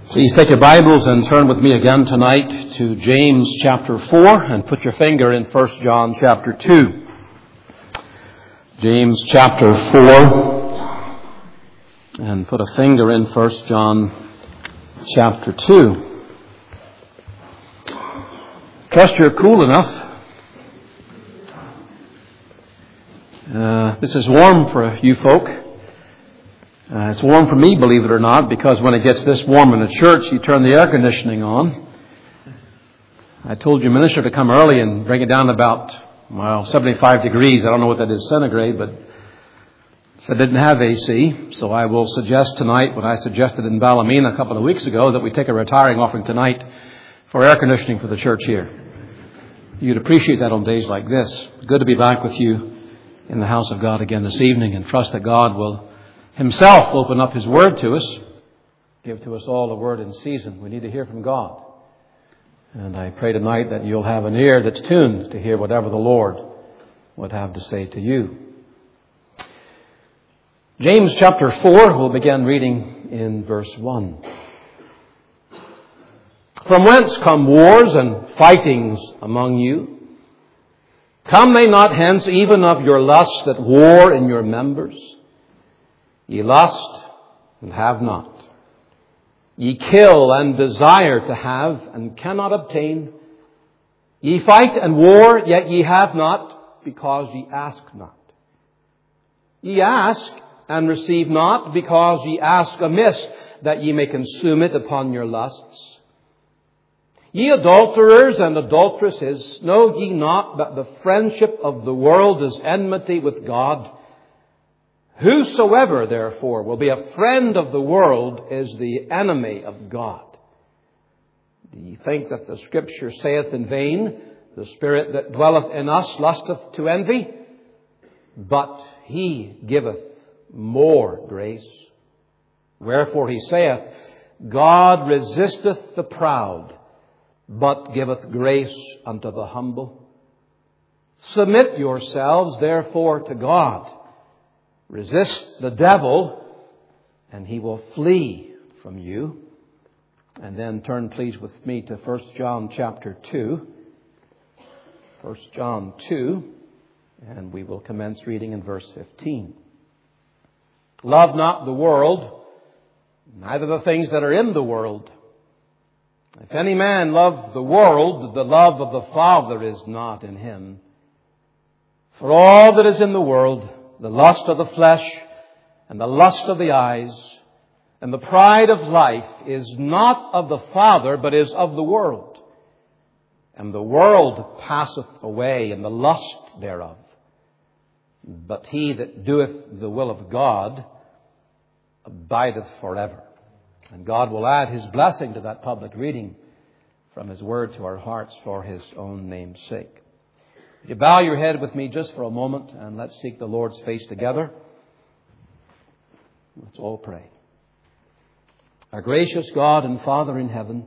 Please take your Bibles and turn with me again tonight to James chapter 4 and put your finger in 1 John chapter 2. James chapter 4 and put a finger in 1 John chapter 2. Trust you're cool enough. This is warm for you folk. It's warm for me, believe it or not, because when it gets this warm in a church, you turn the air conditioning on. I told your minister to come early and bring it down to about, 75 degrees. I don't know what that is centigrade, but I didn't have AC. So I will suggest tonight what I suggested in Ballymena a couple of weeks ago, that we take a retiring offering tonight for air conditioning for the church here. You'd appreciate that on days like this. Good to be back with you in the house of God again this evening, and trust that God will Himself open up His Word to us, give to us all the Word in season. We need to hear from God. And I pray tonight that you'll have an ear that's tuned to hear whatever the Lord would have to say to you. James chapter 4, we'll begin reading in verse 1. From whence come wars and fightings among you? Come they not hence even of your lusts that war in your members? Ye lust and have not. Ye kill and desire to have and cannot obtain. Ye fight and war, yet ye have not, because ye ask not. Ye ask and receive not, because ye ask amiss, that ye may consume it upon your lusts. Ye adulterers and adulteresses, know ye not that the friendship of the world is enmity with God? Whosoever, therefore, will be a friend of the world is the enemy of God. Do ye think that the Scripture saith in vain, the Spirit that dwelleth in us lusteth to envy? But He giveth more grace. Wherefore He saith, God resisteth the proud, but giveth grace unto the humble. Submit yourselves, therefore, to God. Resist the devil, and he will flee from you. And then turn, please, with me to 1 John chapter 2. 1 John 2, and we will commence reading in verse 15. Love not the world, neither the things that are in the world. If any man love the world, the love of the Father is not in him. For all that is in the world, the lust of the flesh and the lust of the eyes and the pride of life is not of the Father, but is of the world. And the world passeth away, and the lust thereof. But he that doeth the will of God abideth forever. And God will add His blessing to that public reading from His Word to our hearts for His own name's sake. You bow your head with me just for a moment, and let's seek the Lord's face together. Let's all pray. Our gracious God and Father in heaven,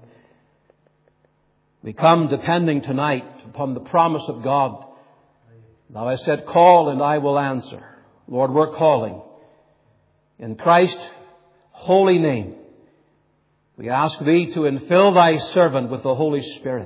we come depending tonight upon the promise of God. Thou hast said, call and I will answer. Lord, we're calling. In Christ's holy name, we ask Thee to infill Thy servant with the Holy Spirit.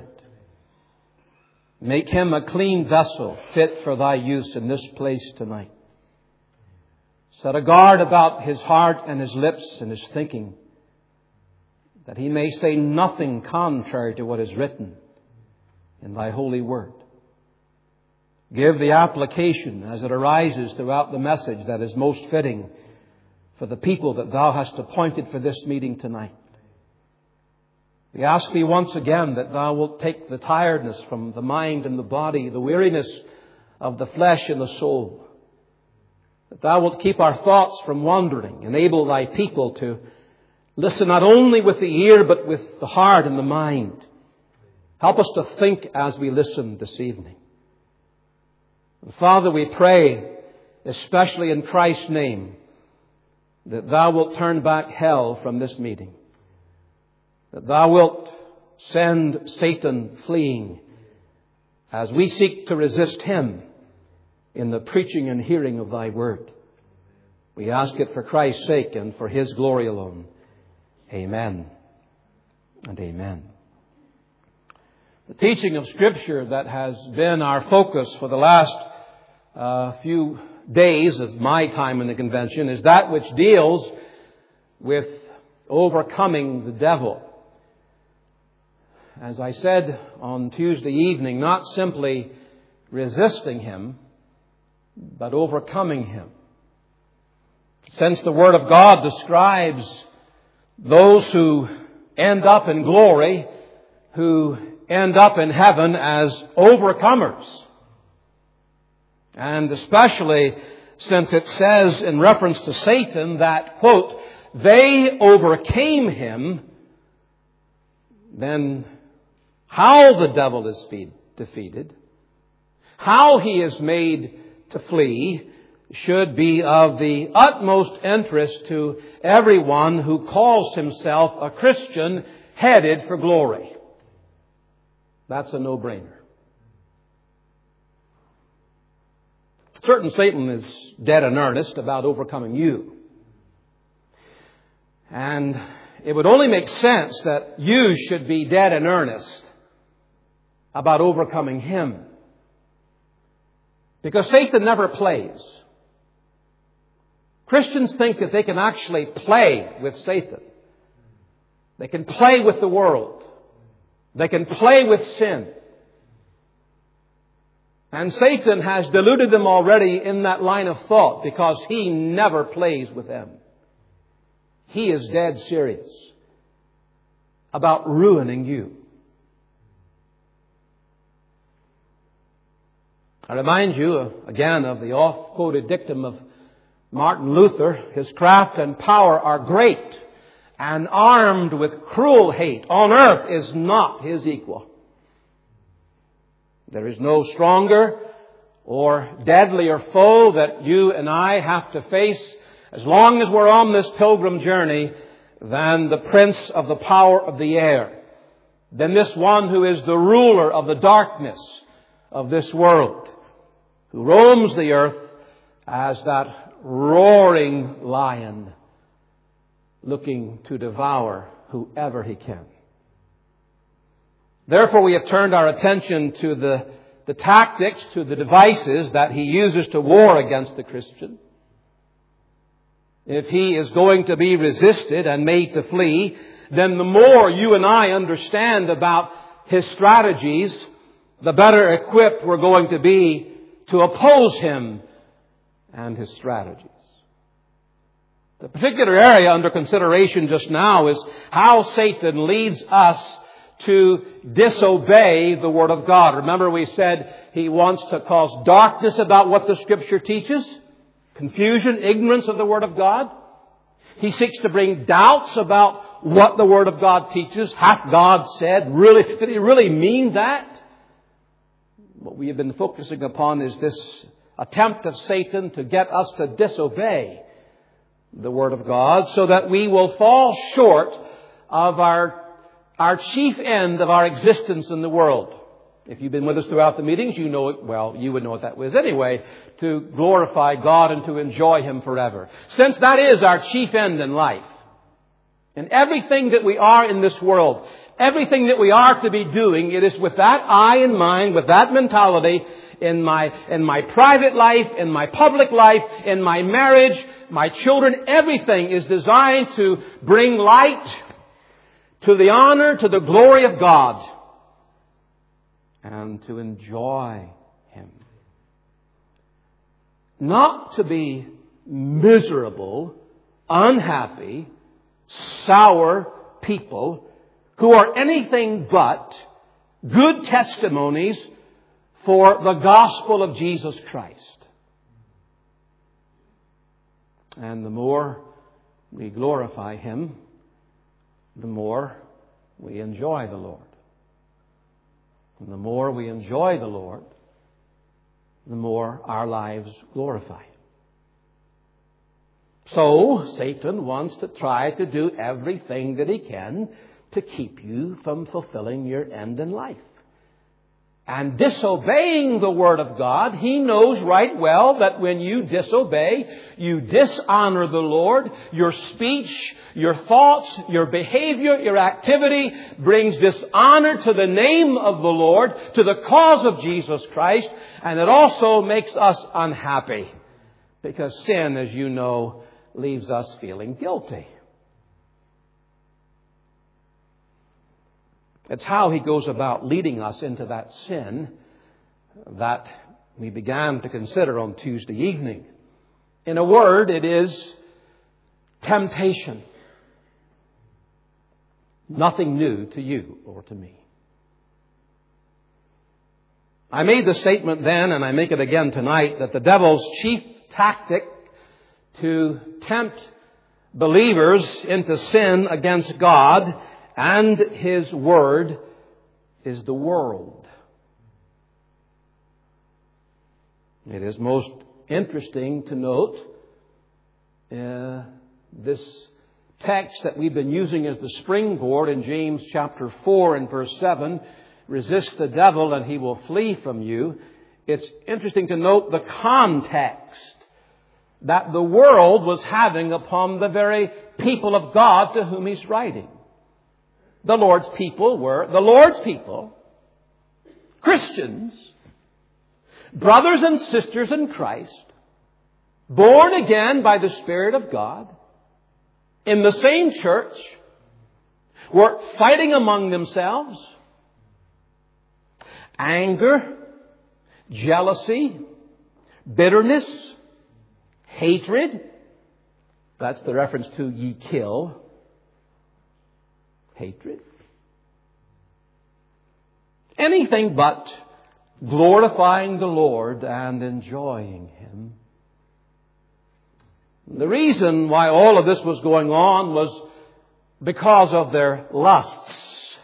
Make him a clean vessel, fit for Thy use in this place tonight. Set a guard about his heart and his lips and his thinking, that he may say nothing contrary to what is written in Thy holy word. Give the application as it arises throughout the message that is most fitting for the people that Thou hast appointed for this meeting tonight. We ask Thee once again that Thou wilt take the tiredness from the mind and the body, the weariness of the flesh and the soul. That Thou wilt keep our thoughts from wandering. Enable Thy people to listen not only with the ear, but with the heart and the mind. Help us to think as we listen this evening. And Father, we pray, especially in Christ's name, that Thou wilt turn back hell from this meeting. That Thou wilt send Satan fleeing as we seek to resist him in the preaching and hearing of Thy word. We ask it for Christ's sake and for His glory alone. Amen and amen. The teaching of Scripture that has been our focus for the last few days of my time in the convention is that which deals with overcoming the devil. As I said on Tuesday evening, not simply resisting him, but overcoming him. Since the Word of God describes those who end up in glory, who end up in heaven as overcomers. And especially since it says in reference to Satan that, quote, they overcame him, then how the devil is defeated, how he is made to flee, should be of the utmost interest to everyone who calls himself a Christian headed for glory. That's a no-brainer. Certain Satan is dead in earnest about overcoming you. And it would only make sense that you should be dead in earnest about overcoming him. Because Satan never plays. Christians think that they can actually play with Satan. They can play with the world. They can play with sin. And Satan has deluded them already in that line of thought because he never plays with them. He is dead serious about ruining you. I remind you again of the oft-quoted dictum of Martin Luther, his craft and power are great, and armed with cruel hate on earth is not his equal. There is no stronger or deadlier foe that you and I have to face as long as we're on this pilgrim journey than the prince of the power of the air, than this one who is the ruler of the darkness of this world, who roams the earth as that roaring lion looking to devour whoever he can. Therefore, we have turned our attention to the tactics, to the devices that he uses to war against the Christian. If he is going to be resisted and made to flee, then the more you and I understand about his strategies, the better equipped we're going to be to oppose him and his strategies. The particular area under consideration just now is how Satan leads us to disobey the Word of God. Remember, we said he wants to cause darkness about what the Scripture teaches, confusion, ignorance of the Word of God. He seeks to bring doubts about what the Word of God teaches. Hath God said? Really? Did he really mean that? What we have been focusing upon is this attempt of Satan to get us to disobey the Word of God so that we will fall short of our chief end of our existence in the world. If you've been with us throughout the meetings, you know it well. You would know what that was anyway. To glorify God and to enjoy Him forever. Since that is our chief end in life. And everything that we are in this world, everything that we are to be doing, it is with that eye in mind, with that mentality, in my private life, in my public life, in my marriage, my children, everything is designed to bring light to the honor, to the glory of God, and to enjoy Him. Not to be miserable, unhappy, sour people who are anything but good testimonies for the gospel of Jesus Christ. And the more we glorify Him, the more we enjoy the Lord. And the more we enjoy the Lord, the more our lives glorify Him. So, Satan wants to try to do everything that he can to keep you from fulfilling your end in life. and disobeying the Word of God, He knows right well that when you disobey, you dishonor the Lord. Your speech, your thoughts, your behavior, your activity brings dishonor to the name of the Lord, to the cause of Jesus Christ, and it also makes us unhappy. Because sin, as you know, leaves us feeling guilty. It's how He goes about leading us into that sin that we began to consider on Tuesday evening. In a word, it is temptation. Nothing new to you or to me. I made the statement then, and I make it again tonight, that the devil's chief tactic to tempt believers into sin against God and His Word is the world. It is most interesting to note this text that we've been using as the springboard in James chapter 4 and verse 7, resist the devil and he will flee from you. It's interesting to note the context that the world was having upon the very people of God to whom He's writing. The Lord's people were the Lord's people, Christians, brothers and sisters in Christ, born again by the Spirit of God, in the same church, were fighting among themselves. Anger, jealousy, bitterness, hatred. That's the reference to ye kill. Hatred. Anything but glorifying the Lord and enjoying Him. The reason why all of this was going on was because of their lusts.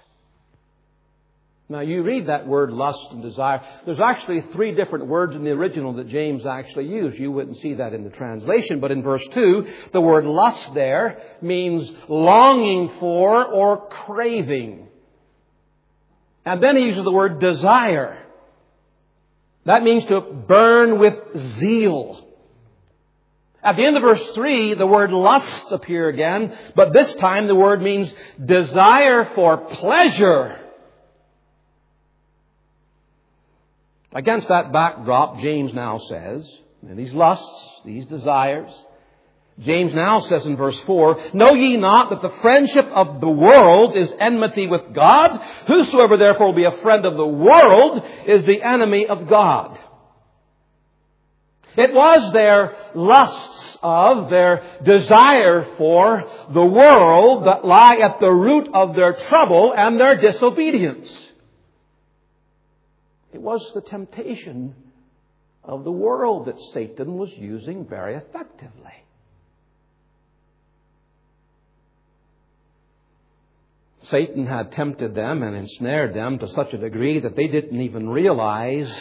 Now you read that word lust and desire. There's actually 3 different words in the original that James actually used. You wouldn't see that in the translation. But in verse 2, the word lust there means longing for or craving. And then he uses the word desire. That means to burn with zeal. At the end of verse 3, the word lust appear again. But this time the word means desire for pleasure. Against that backdrop, James now says, and these lusts, these desires, James now says in verse 4, know ye not that the friendship of the world is enmity with God? Whosoever therefore will be a friend of the world is the enemy of God. It was their lusts of, their desire for the world that lie at the root of their trouble and their disobedience. It was the temptation of the world that Satan was using very effectively. Satan had tempted them and ensnared them to such a degree that they didn't even realize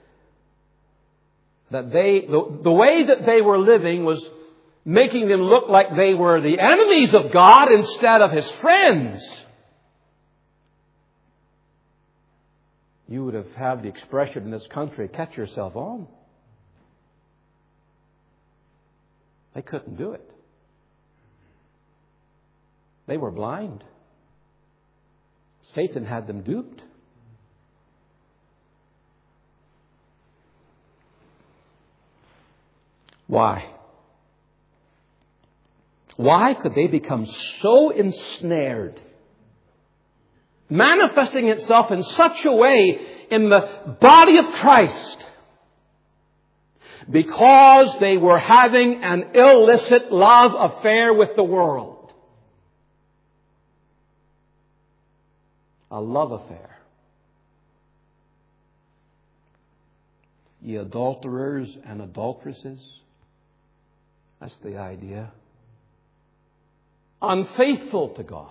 that the way that they were living was making them look like they were the enemies of God instead of His friends. You would have had the expression in this country, catch yourself on. They couldn't do it. They were blind. Satan had them duped. Why? Why could they become so ensnared, manifesting itself in such a way in the body of Christ? Because they were having an illicit love affair with the world. A love affair. Ye adulterers and adulteresses. That's the idea. Unfaithful to God.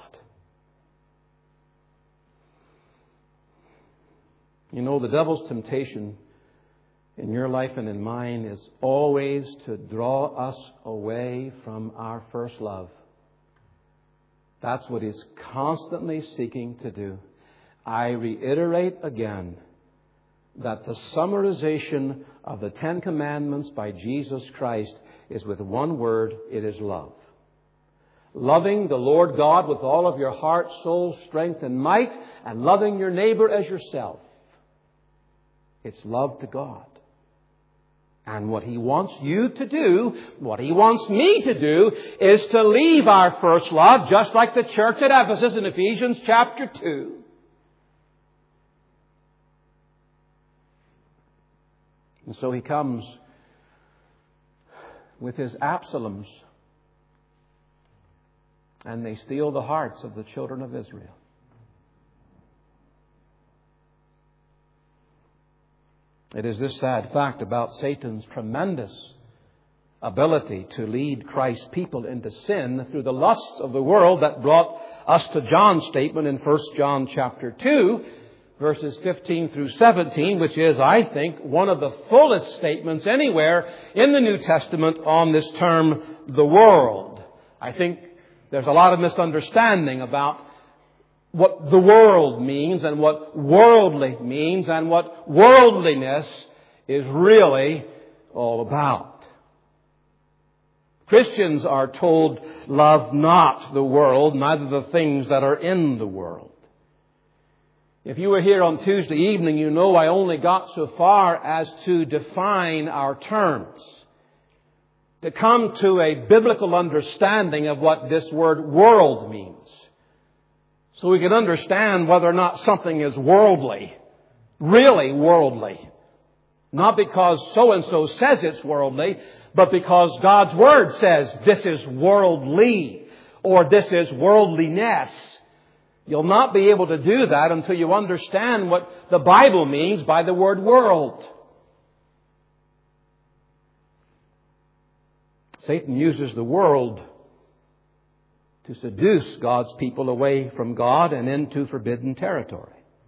You know, the devil's temptation in your life and in mine is always to draw us away from our first love. That's what he's constantly seeking to do. I reiterate again, that the summarization of the Ten Commandments by Jesus Christ is with one word. It is love. Loving the Lord God with all of your heart, soul, strength, and might, and loving your neighbor as yourself. It's love to God. And what He wants you to do, what He wants me to do, is to leave our first love, just like the church at Ephesus in Ephesians chapter 2. And so He comes with His Absaloms, and they steal the hearts of the children of Israel. It is this sad fact about Satan's tremendous ability to lead Christ's people into sin through the lusts of the world that brought us to John's statement in 1 John chapter 2, verses 15 through 17, which is, I think, one of the fullest statements anywhere in the New Testament on this term, the world. I think there's a lot of misunderstanding about what the world means and what worldly means and what worldliness is really all about. Christians are told, love not the world, neither the things that are in the world. If you were here on Tuesday evening, you know I only got so far as to define our terms, to come to a biblical understanding of what this word world means, so we can understand whether or not something is worldly, really worldly. Not because so-and-so says it's worldly, but because God's Word says this is worldly or this is worldliness. You'll not be able to do that until you understand what the Bible means by the word world. Satan uses the world to seduce God's people away from God and into forbidden territory.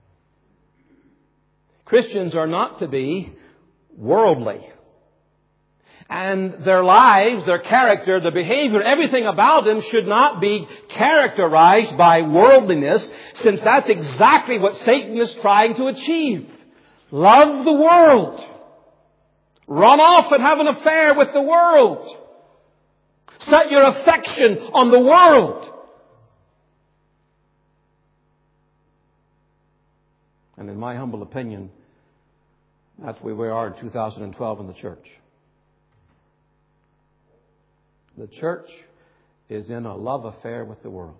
Christians are not to be worldly. And their lives, their character, their behavior, everything about them should not be characterized by worldliness, since that's exactly what Satan is trying to achieve. Love the world. Run off and have an affair with the world. Set your affection on the world. And in my humble opinion, that's where we are in 2012 in the church. The church is in a love affair with the world.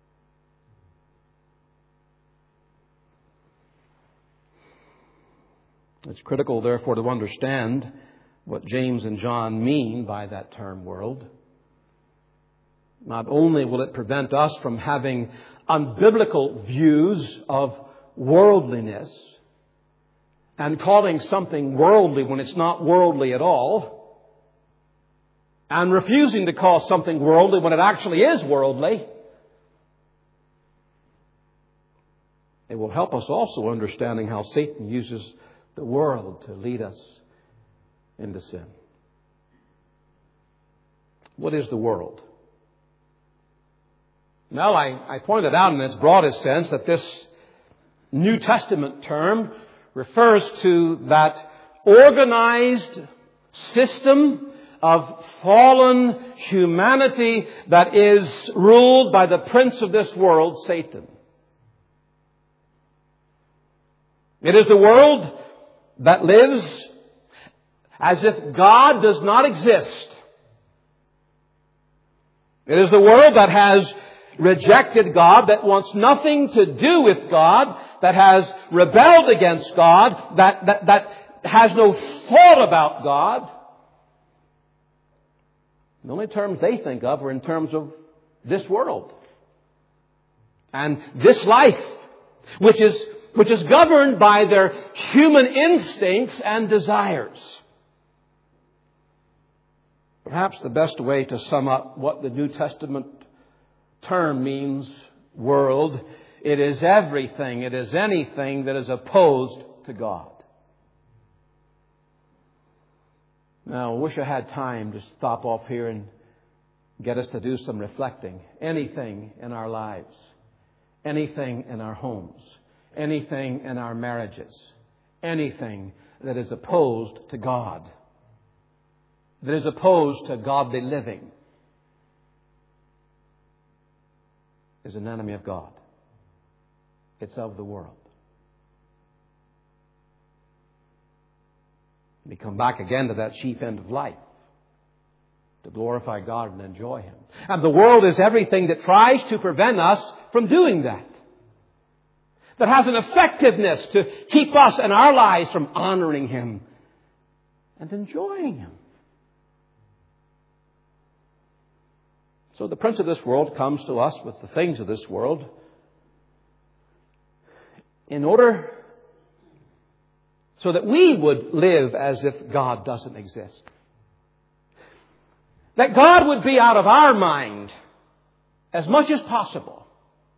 It's critical, therefore, to understand what James and John mean by that term world. Not only will it prevent us from having unbiblical views of worldliness and calling something worldly when it's not worldly at all, and refusing to call something worldly when it actually is worldly, it will help us also understanding how Satan uses the world to lead us into sin. What is the world? Well, I pointed out in its broadest sense that this New Testament term refers to that organized system of fallen humanity that is ruled by the prince of this world, Satan. It is the world that lives as if God does not exist. It is the world that has rejected God, that wants nothing to do with God, that has rebelled against God, that has no thought about God. The only terms they think of are in terms of this world and this life, which is governed by their human instincts and desires. Perhaps the best way to sum up what the New Testament term means, world, it is everything, it is anything that is opposed to God. Now, I wish I had time to stop off here and get us to do some reflecting. Anything in our lives, anything in our homes, anything in our marriages, anything that is opposed to God, that is opposed to godly living, is an enemy of God. It's of the world. We come back again to that chief end of life, to glorify God and enjoy Him. And the world is everything that tries to prevent us from doing that. That has an effectiveness to keep us and our lives from honoring Him and enjoying Him. So the prince of this world comes to us with the things of this world in order so that we would live as if God doesn't exist. That God would be out of our mind as much as possible.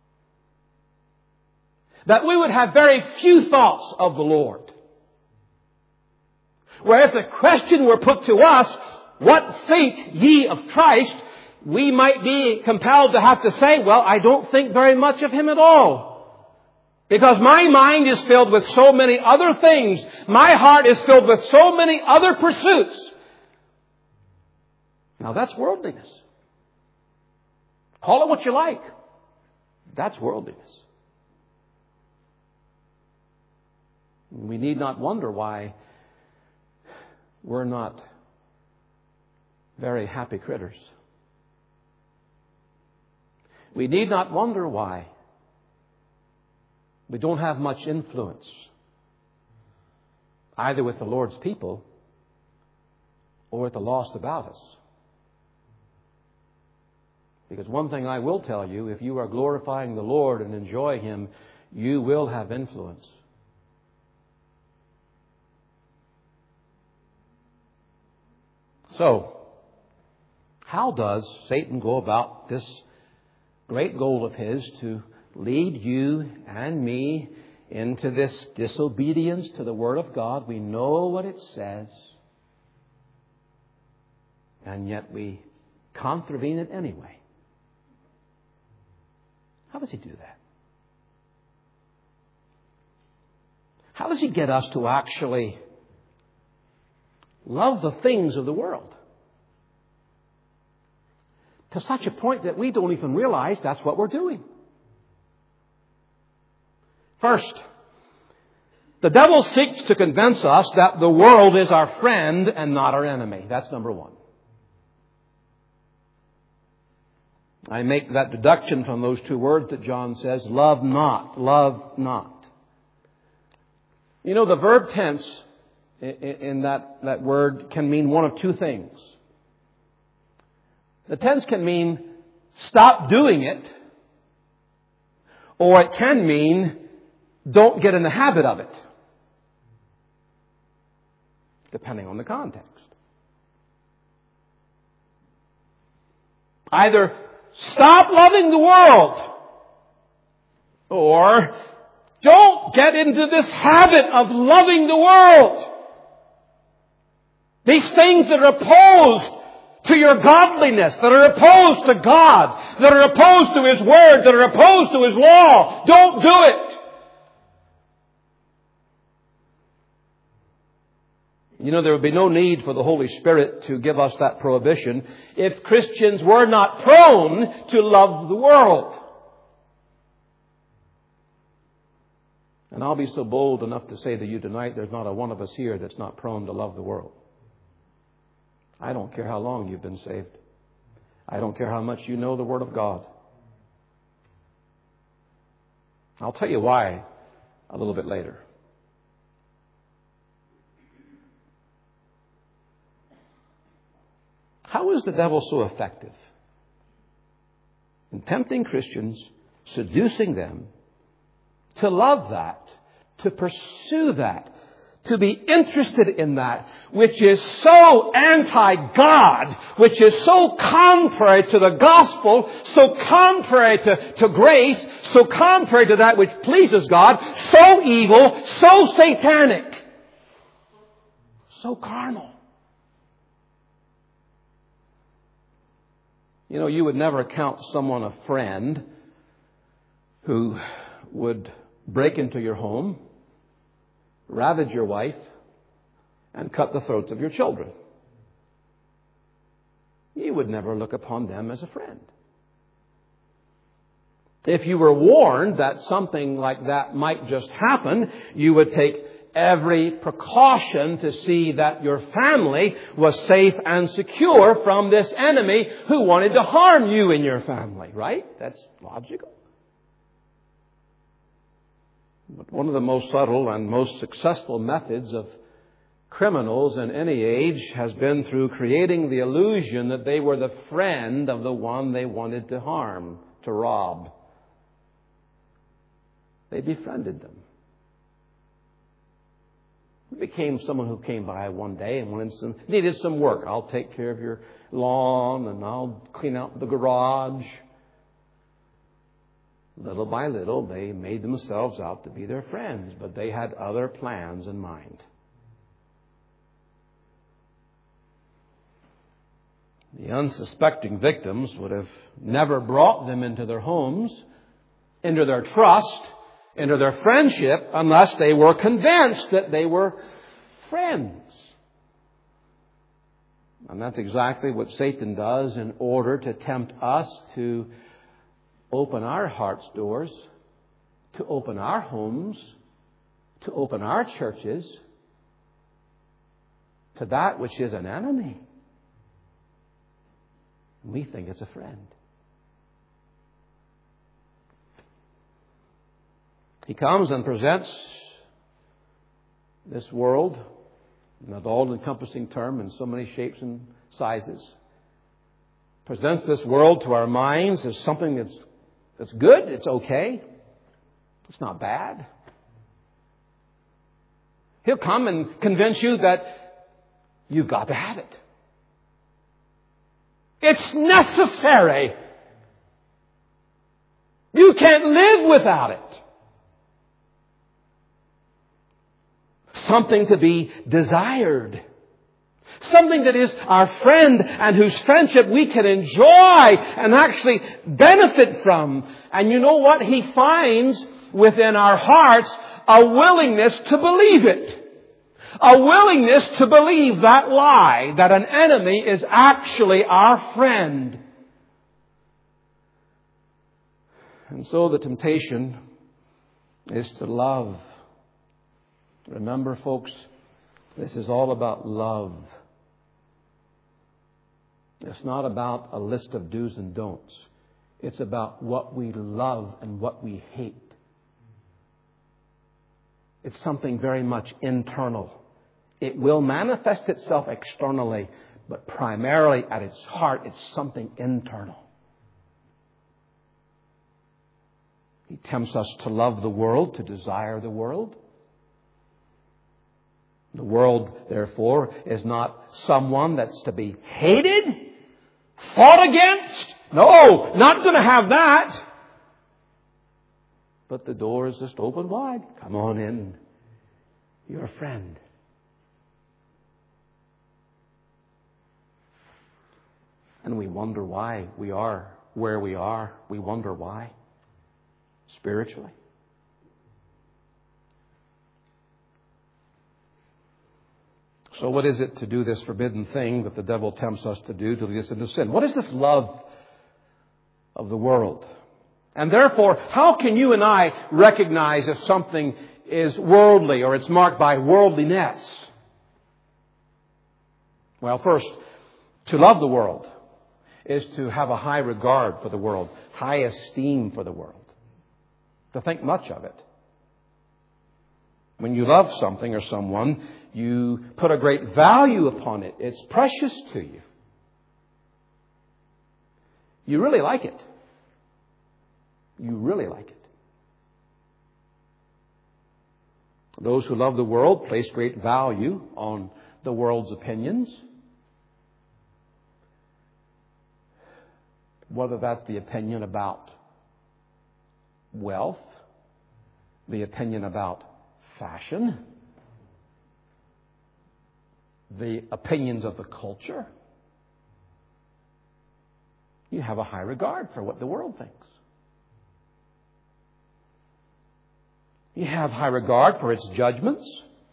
That we would have very few thoughts of the Lord. Where if the question were put to us, what think ye of Christ? We might be compelled to have to say, well, I don't think very much of Him at all. Because my mind is filled with so many other things. My heart is filled with so many other pursuits. Now that's worldliness. Call it what you like. That's worldliness. We need not wonder why we're not very happy critters. We need not wonder why we don't have much influence either with the Lord's people or with the lost about us. Because one thing I will tell you, if you are glorifying the Lord and enjoy Him, you will have influence. So, how does Satan go about this great goal of his to lead you and me into this disobedience to the Word of God? We know what it says, and yet we contravene it anyway. How does he do that? How does he get us to actually love the things of the world to such a point that we don't even realize that's what we're doing? First, the devil seeks to convince us that the world is our friend and not our enemy. That's number one. I make that deduction from those two words that John says, love not, love not. You know, the verb tense in that word can mean one of two things. The tense can mean stop doing it, or it can mean don't get in the habit of it, depending on the context. Either stop loving the world, or don't get into this habit of loving the world. These things that are opposed to your godliness, that are opposed to God, that are opposed to His Word, that are opposed to His law, don't do it. You know, there would be no need for the Holy Spirit to give us that prohibition if Christians were not prone to love the world. And I'll be so bold enough to say to you tonight, there's not a one of us here that's not prone to love the world. I don't care how long you've been saved. I don't care how much you know the Word of God. I'll tell you why a little bit later. How is the devil so effective in tempting Christians, seducing them to love that, to pursue that, to be interested in that, which is so anti-God, which is so contrary to the gospel, so contrary to grace, so contrary to that which pleases God, so evil, so satanic, so carnal? You know, you would never count someone a friend who would break into your home, ravage your wife, and cut the throats of your children. You would never look upon them as a friend. If you were warned that something like that might just happen, you would take every precaution to see that your family was safe and secure from this enemy who wanted to harm you and your family, right? That's logical. But one of the most subtle and most successful methods of criminals in any age has been through creating the illusion that they were the friend of the one they wanted to harm, to rob. They befriended them. It became someone who came by one day and needed some work. I'll take care of your lawn and I'll clean out the garage. Little by little, they made themselves out to be their friends, but they had other plans in mind. The unsuspecting victims would have never brought them into their homes, into their trust, into their friendship, unless they were convinced that they were friends. And that's exactly what Satan does in order to tempt us to open our heart's doors, to open our homes, to open our churches to that which is an enemy. We think it's a friend. He comes and presents this world, an all-encompassing term in so many shapes and sizes, presents this world to our minds as something that's good, it's okay, it's not bad. He'll come and convince you that you've got to have it. It's necessary. You can't live without it. Something to be desired. Something that is our friend and whose friendship we can enjoy and actually benefit from. And you know what? He finds within our hearts a willingness to believe it. A willingness to believe that lie, that an enemy is actually our friend. And so the temptation is to love. Remember, folks, this is all about love. It's not about a list of do's and don'ts. It's about what we love and what we hate. It's something very much internal. It will manifest itself externally, but primarily at its heart, it's something internal. He tempts us to love the world, to desire the world. The world, therefore, is not someone that's to be hated, fought against. No, not going to have that. But the door is just open wide. Come on in. You're a friend. And we wonder why we are where we are. We wonder why. Spiritually. So what is it to do this forbidden thing that the devil tempts us to do to lead us into sin? What is this love of the world? And therefore, how can you and I recognize if something is worldly or it's marked by worldliness? Well, first, to love the world is to have a high regard for the world, high esteem for the world, to think much of it. When you love something or someone, you put a great value upon it. It's precious to you. You really like it. You really like it. Those who love the world place great value on the world's opinions. Whether that's the opinion about wealth, the opinion about fashion, the opinions of the culture. You have a high regard for what the world thinks. You have high regard for its judgments,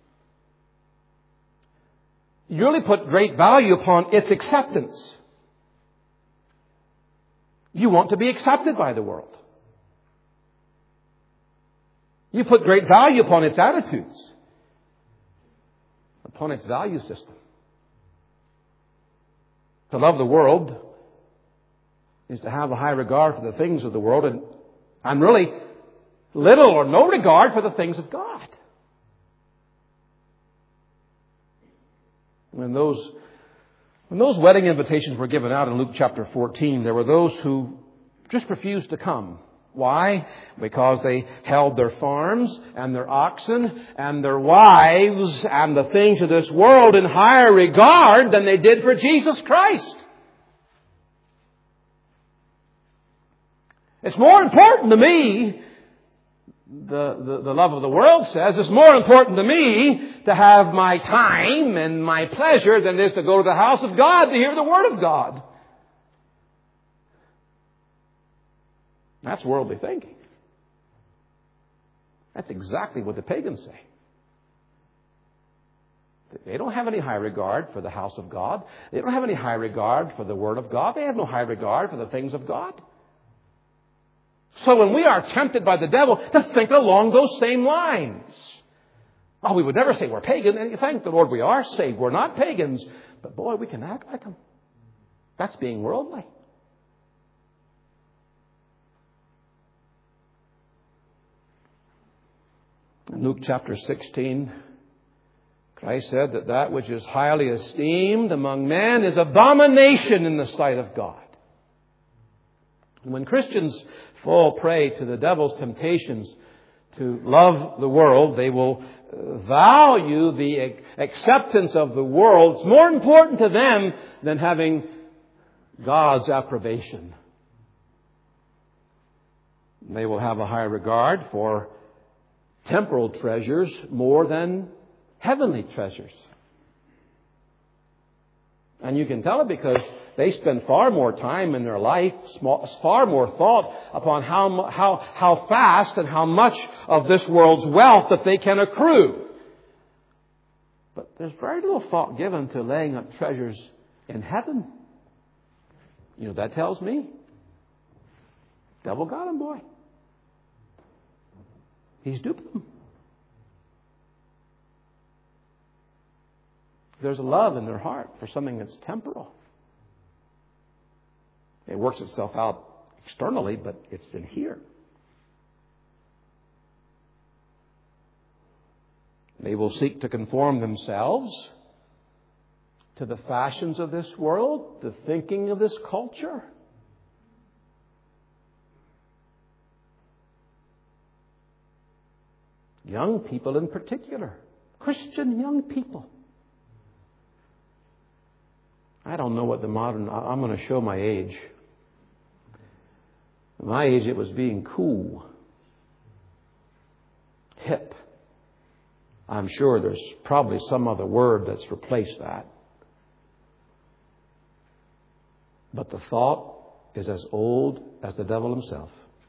You really put great value upon its acceptance. You want to be accepted by the world. You put great value upon its attitudes, upon its value system. To love the world is to have a high regard for the things of the world and really little or no regard for the things of God. When those wedding invitations were given out in Luke chapter 14, there were those who just refused to come. Why? Because they held their farms and their oxen and their wives and the things of this world in higher regard than they did for Jesus Christ. It's more important to me, the love of the world says, it's more important to me to have my time and my pleasure than it is to go to the house of God to hear the Word of God. That's worldly thinking. That's exactly what the pagans say. They don't have any high regard for the house of God. They don't have any high regard for the Word of God. They have no high regard for the things of God. So when we are tempted by the devil to think along those same lines, we would never say we're pagan. And thank the Lord we are saved. We're not pagans. But boy, we can act like them. That's being worldly. In Luke chapter 16, Christ said that which is highly esteemed among men is abomination in the sight of God. And when Christians fall prey to the devil's temptations to love the world, they will value the acceptance of the world. It's more important to them than having God's approbation. They will have a high regard for temporal treasures more than heavenly treasures. And you can tell it because they spend far more time in their life, far more thought upon how fast and how much of this world's wealth that they can accrue. But there's very little thought given to laying up treasures in heaven. You know what that tells me? Devil got him, boy. He's duped them. There's a love in their heart for something that's temporal. It works itself out externally, but it's in here. They will seek to conform themselves to the fashions of this world, the thinking of this culture. Young people in particular. Christian young people. I don't know what the modern... I'm going to show my age. At my age, it was being cool. Hip. I'm sure there's probably some other word that's replaced that. But the thought is as old as the devil himself.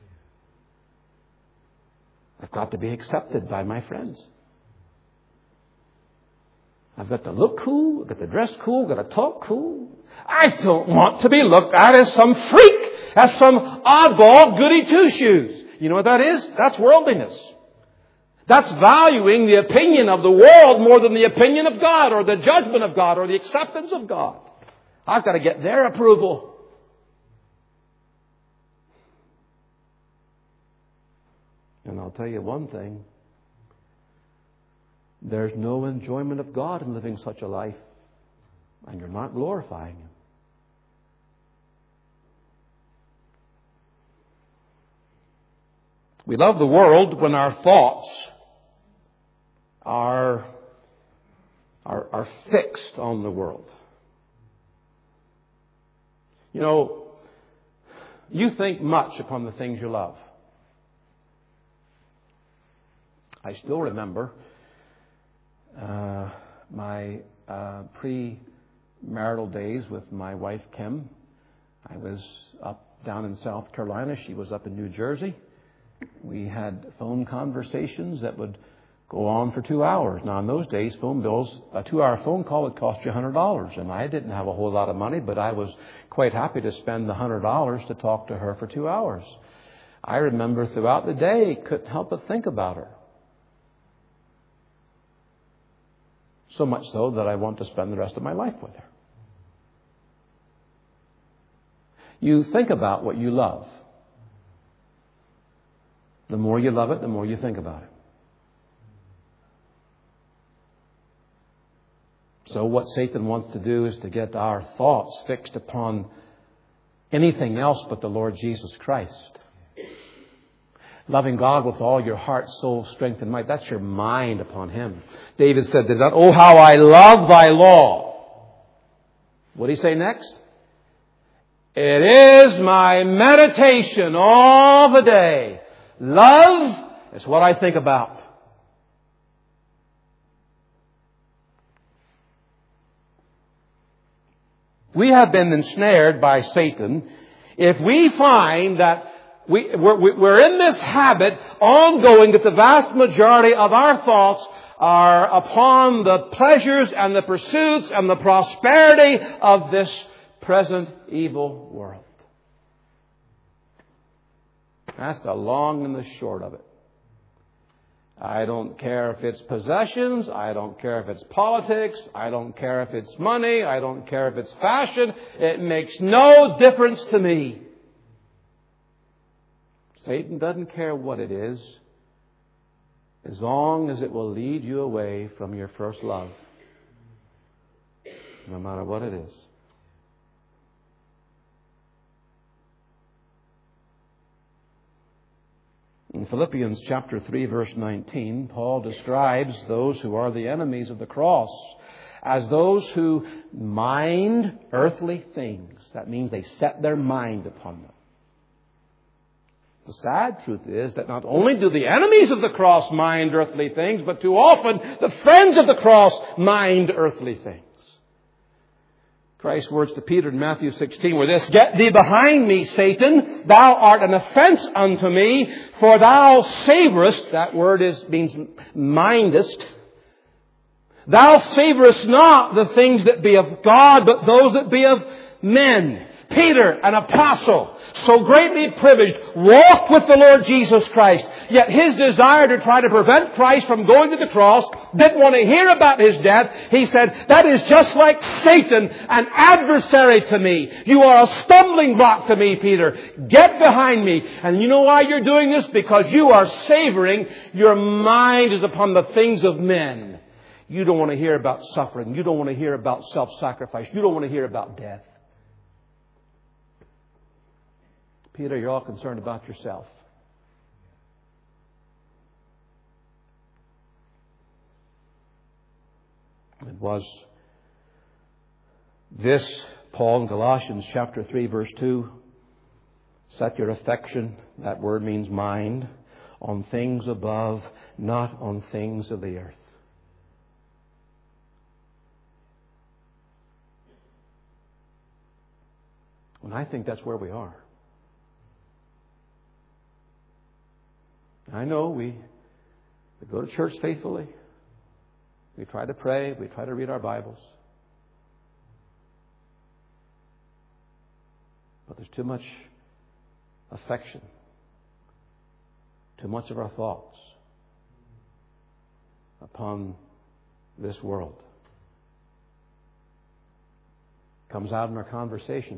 I've got to be accepted by my friends. I've got to look cool, I've got to dress cool, I've got to talk cool. I don't want to be looked at as some freak, as some oddball goody two-shoes. You know what that is? That's worldliness. That's valuing the opinion of the world more than the opinion of God or the judgment of God or the acceptance of God. I've got to get their approval. And I'll tell you one thing. There's no enjoyment of God in living such a life. And you're not glorifying Him. We love the world when our thoughts are fixed on the world. You know, you think much upon the things you love. I still remember my pre-marital days with my wife, Kim. I was down in South Carolina. She was up in New Jersey. We had phone conversations that would Go on for 2 hours. Now, in those days, phone bills, a 2-hour phone call would cost you $100. And I didn't have a whole lot of money, but I was quite happy to spend the $100 to talk to her for 2 hours. I remember throughout the day, couldn't help but think about her. So much so that I want to spend the rest of my life with her. You think about what you love. The more you love it, the more you think about it. So what Satan wants to do is to get our thoughts fixed upon anything else but the Lord Jesus Christ. Loving God with all your heart, soul, strength, and might. That's your mind upon Him. David said that, "Oh, how I love thy law." What did he say next? "It is my meditation all the day." Love is what I think about. We have been ensnared by Satan if we find that we're in this habit ongoing, that the vast majority of our thoughts are upon the pleasures and the pursuits and the prosperity of this present evil world. That's the long and the short of it. I don't care if it's possessions. I don't care if it's politics. I don't care if it's money. I don't care if it's fashion. It makes no difference to me. Satan doesn't care what it is, as long as it will lead you away from your first love, no matter what it is. In Philippians chapter 3, verse 19, Paul describes those who are the enemies of the cross as those who mind earthly things. That means they set their mind upon them. The sad truth is that not only do the enemies of the cross mind earthly things, but too often the friends of the cross mind earthly things. Christ's words to Peter in Matthew 16 were this: "Get thee behind me, Satan. Thou art an offense unto me, for thou savorest," that word means mindest, "thou savorest not the things that be of God, but those that be of men." Peter, an apostle, so greatly privileged, walked with the Lord Jesus Christ. Yet his desire to try to prevent Christ from going to the cross, didn't want to hear about His death. He said, "That is just like Satan, an adversary to me. You are a stumbling block to me, Peter. Get behind me." And you know why you're doing this? Because you are savoring. Your mind is upon the things of men. You don't want to hear about suffering. You don't want to hear about self-sacrifice. You don't want to hear about death. Peter, you're all concerned about yourself. It was this, Paul in Galatians chapter 3, verse 2, "Set your affection," that word means mind, "on things above, not on things of the earth." And I think that's where we are. I know we go to church faithfully. We try to pray. We try to read our Bibles. But there's too much affection. Too much of our thoughts upon this world. Comes out in our conversation.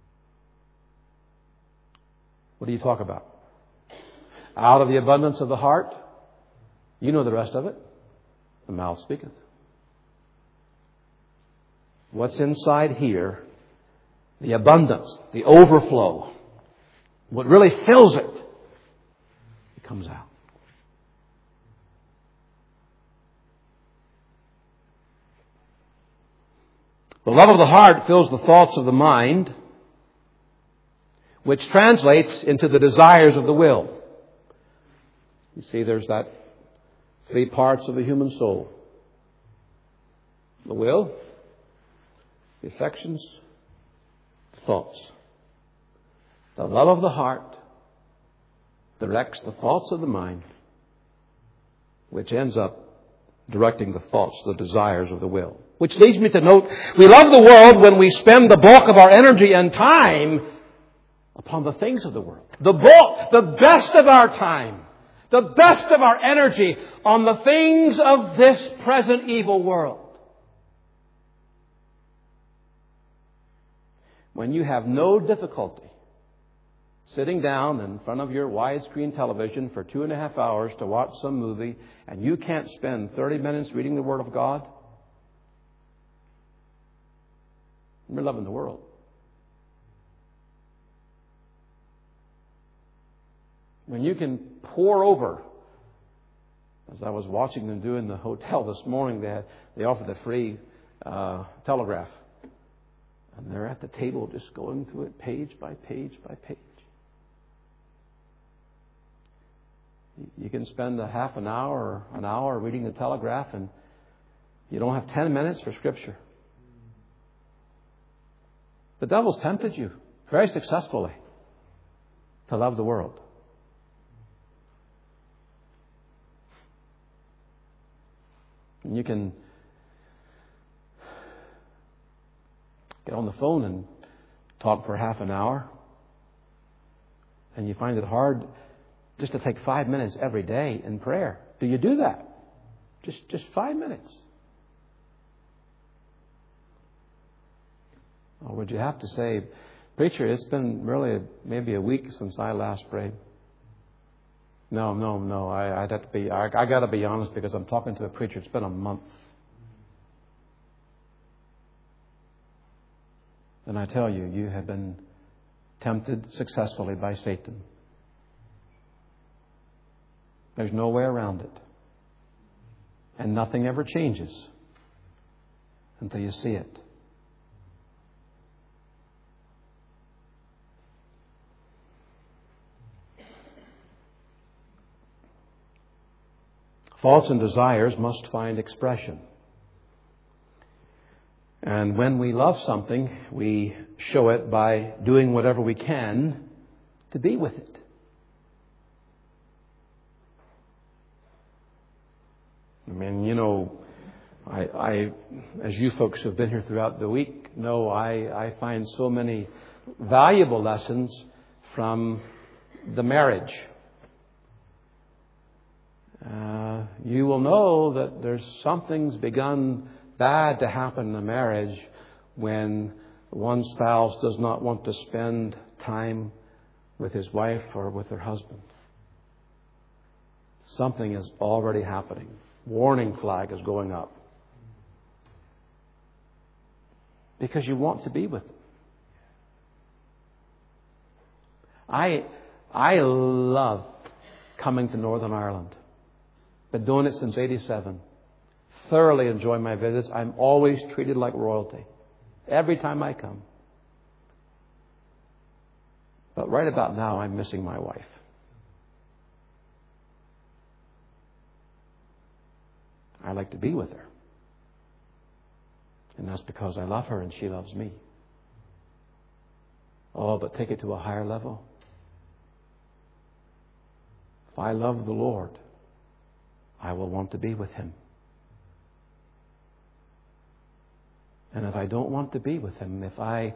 What do you talk about? Out of the abundance of the heart, you know the rest of it, the mouth speaketh. What's inside here, the abundance, the overflow, what really fills it, it comes out. The love of the heart fills the thoughts of the mind, which translates into the desires of the will. You see, there's that 3 parts of the human soul: the will, the affections, the thoughts. The love of the heart directs the thoughts of the mind. which ends up directing the thoughts, the desires of the will. Which leads me to note, we love the world when we spend the bulk of our energy and time upon the things of the world. The best of our time, the best of our energy on the things of this present evil world. When you have no difficulty sitting down in front of your widescreen television for 2.5 hours to watch some movie, and you can't spend 30 minutes reading the Word of God, we're loving the world. When you can pore over, as I was watching them do in the hotel this morning, they offered a free telegraph. And they're at the table just going through it page by page by page. You can spend a half an hour or an hour reading the telegraph and you don't have 10 minutes for Scripture. The devil's tempted you very successfully to love the world. And you can get on the phone and talk for half an hour, and you find it hard just to take 5 minutes every day in prayer. Do you do that? Just 5 minutes. Or would you have to say, preacher, it's been really maybe a week since I last prayed? No. I'd have to be. I got to be honest because I'm talking to a preacher. It's been a month. And I tell you, you have been tempted successfully by Satan. There's no way around it. And nothing ever changes until you see it. Thoughts and desires must find expression. And when we love something, we show it by doing whatever we can to be with it. I mean, you know, I as you folks who have been here throughout the week know, I find so many valuable lessons from the marriage. You will know that there's something's begun bad to happen in a marriage when one spouse does not want to spend time with his wife or with her husband. Something is already happening. Warning flag is going up. Because you want to be with them. I love coming to Northern Ireland. Been doing it since '87. Thoroughly enjoy my visits. I'm always treated like royalty. Every time I come. But right about now, I'm missing my wife. I like to be with her. And that's because I love her and she loves me. Oh, but take it to a higher level. If I love the Lord, I will want to be with Him. And if I don't want to be with Him, if I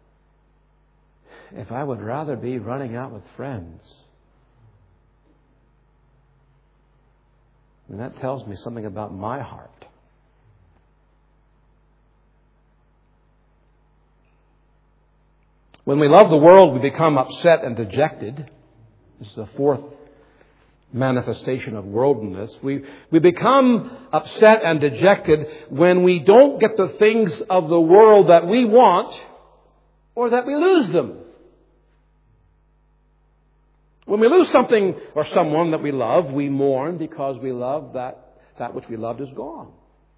would rather be running out with friends, then that tells me something about my heart. When we love the world, we become upset and dejected. This is the fourth manifestation of worldliness. We become upset and dejected when we don't get the things of the world that we want, or that we lose them. When we lose something or someone that we love, we mourn because we love that which we loved is gone.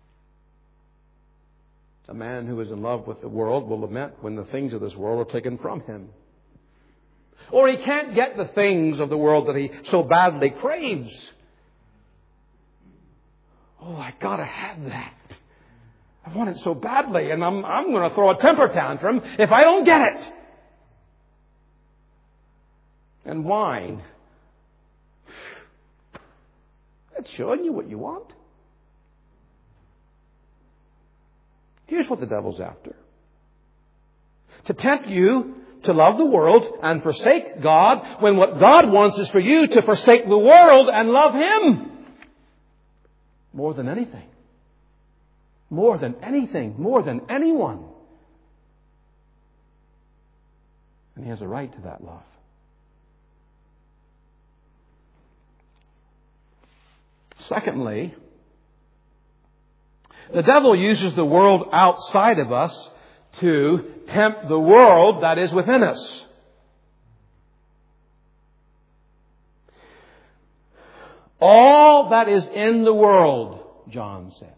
A man who is in love with the world will lament when the things of this world are taken from him. Or he can't get the things of the world that he so badly craves. Oh, I gotta have that. I want it so badly, and I'm going to throw a temper tantrum if I don't get it. And wine. It's showing you what you want. Here's what the devil's after. To tempt you to love the world and forsake God, when what God wants is for you to forsake the world and love Him. More than anything. More than anything. More than anyone. And He has a right to that love. Secondly, the devil uses the world outside of us to tempt the world that is within us. All that is in the world, John says.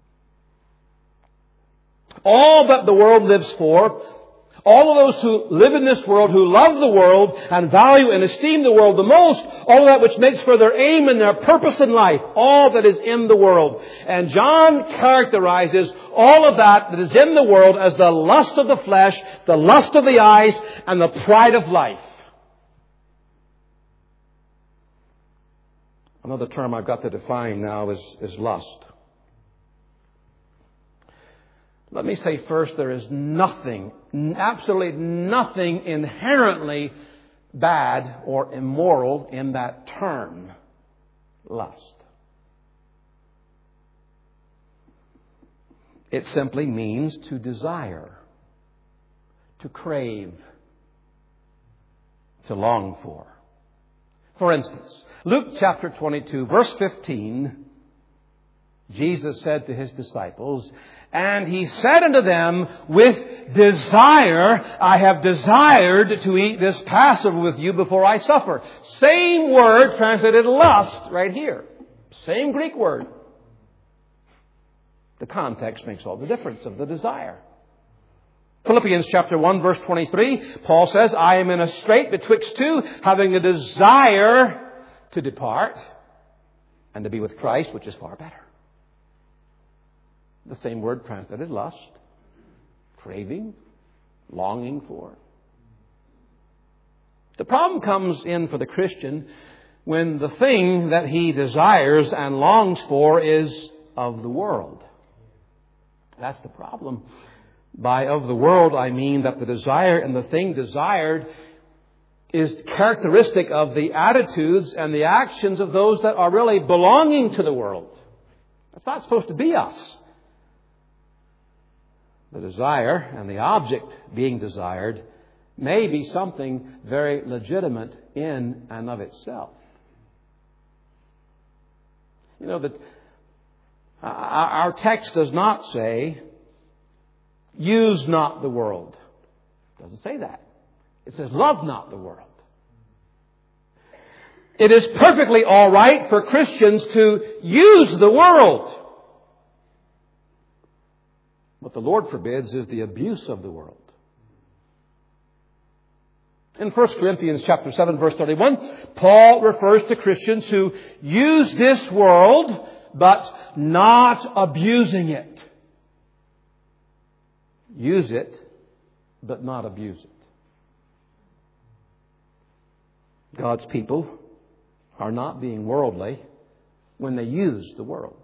All that the world lives for, all of those who live in this world, who love the world and value and esteem the world the most, all of that which makes for their aim and their purpose in life, all that is in the world. And John characterizes all of that is in the world as the lust of the flesh, the lust of the eyes, and the pride of life. Another term I've got to define now is lust. Let me say first, there is nothing, absolutely nothing inherently bad or immoral in that term, lust. It simply means to desire, to crave, to long for. For instance, Luke chapter 22, verse 15, Jesus said to His disciples, "And He said unto them, with desire, I have desired to eat this Passover with you before I suffer." Same word translated lust right here. Same Greek word. The context makes all the difference of the desire. Philippians chapter 1 verse 23, Paul says, "I am in a strait betwixt two, having a desire to depart and to be with Christ, which is far better." The same word translated lust, craving, longing for. The problem comes in for the Christian when the thing that he desires and longs for is of the world. That's the problem. By of the world, I mean that the desire and the thing desired is characteristic of the attitudes and the actions of those that are really belonging to the world. That's not supposed to be us. The desire and the object being desired may be something very legitimate in and of itself. You know, that our text does not say, "Use not the world." It doesn't say that. It says, "Love not the world." It is perfectly all right for Christians to use the world. What the Lord forbids is the abuse of the world. In 1 Corinthians chapter 7, verse 31, Paul refers to Christians who use this world, but not abusing it. Use it, but not abuse it. God's people are not being worldly when they use the world.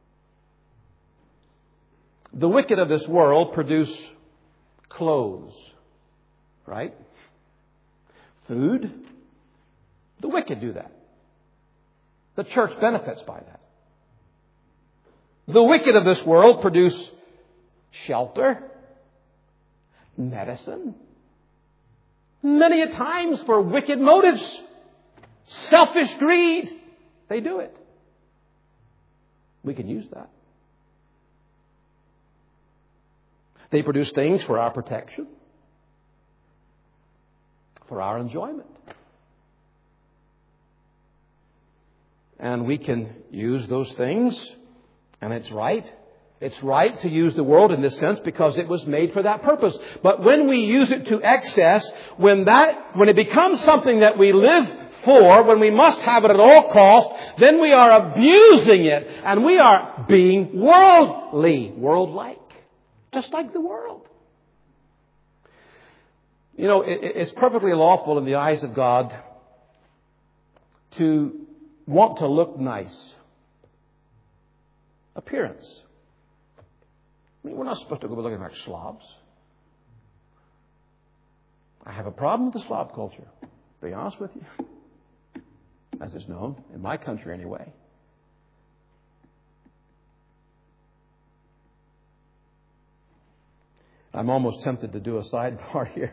The wicked of this world produce clothes, right? Food. The wicked do that. The church benefits by that. The wicked of this world produce shelter, medicine, many a times for wicked motives, selfish greed. They do it. We can use that. They produce things for our protection, for our enjoyment. And we can use those things, and it's right. It's right to use the world in this sense because it was made for that purpose. But when we use it to excess, when it becomes something that we live for, when we must have it at all costs, then we are abusing it, and we are being worldly, world-like. Just like the world. You know, it's perfectly lawful in the eyes of God to want to look nice, appearance. I mean, we're not supposed to go looking like slobs. I have a problem with the slob culture, to be honest with you, as is known, in my country anyway. I'm almost tempted to do a sidebar here.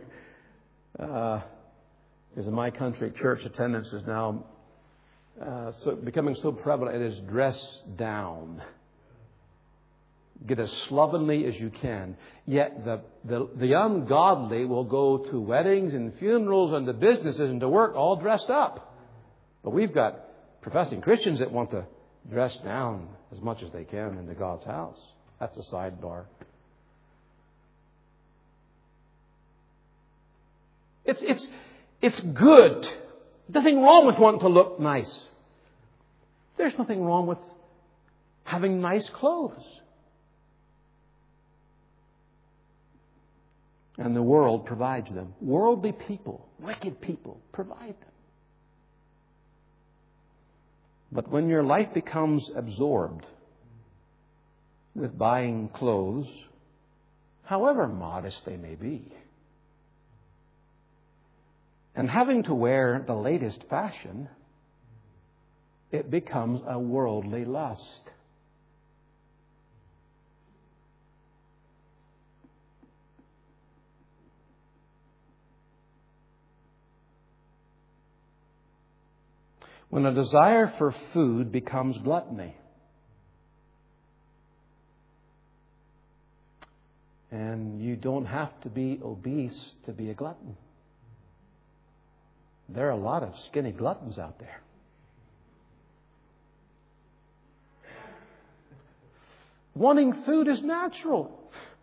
Because in my country, church attendance is now becoming so prevalent, it is dress down. Get as slovenly as you can. Yet the ungodly will go to weddings and funerals and to businesses and to work all dressed up. But we've got professing Christians that want to dress down as much as they can into God's house. That's a sidebar. It's good. There's nothing wrong with wanting to look nice. There's nothing wrong with having nice clothes. And the world provides them. Worldly people, wicked people, provide them. But when your life becomes absorbed with buying clothes, however modest they may be, and having to wear the latest fashion, it becomes a worldly lust. When a desire for food becomes gluttony. And you don't have to be obese to be a glutton. There are a lot of skinny gluttons out there. Wanting food is natural.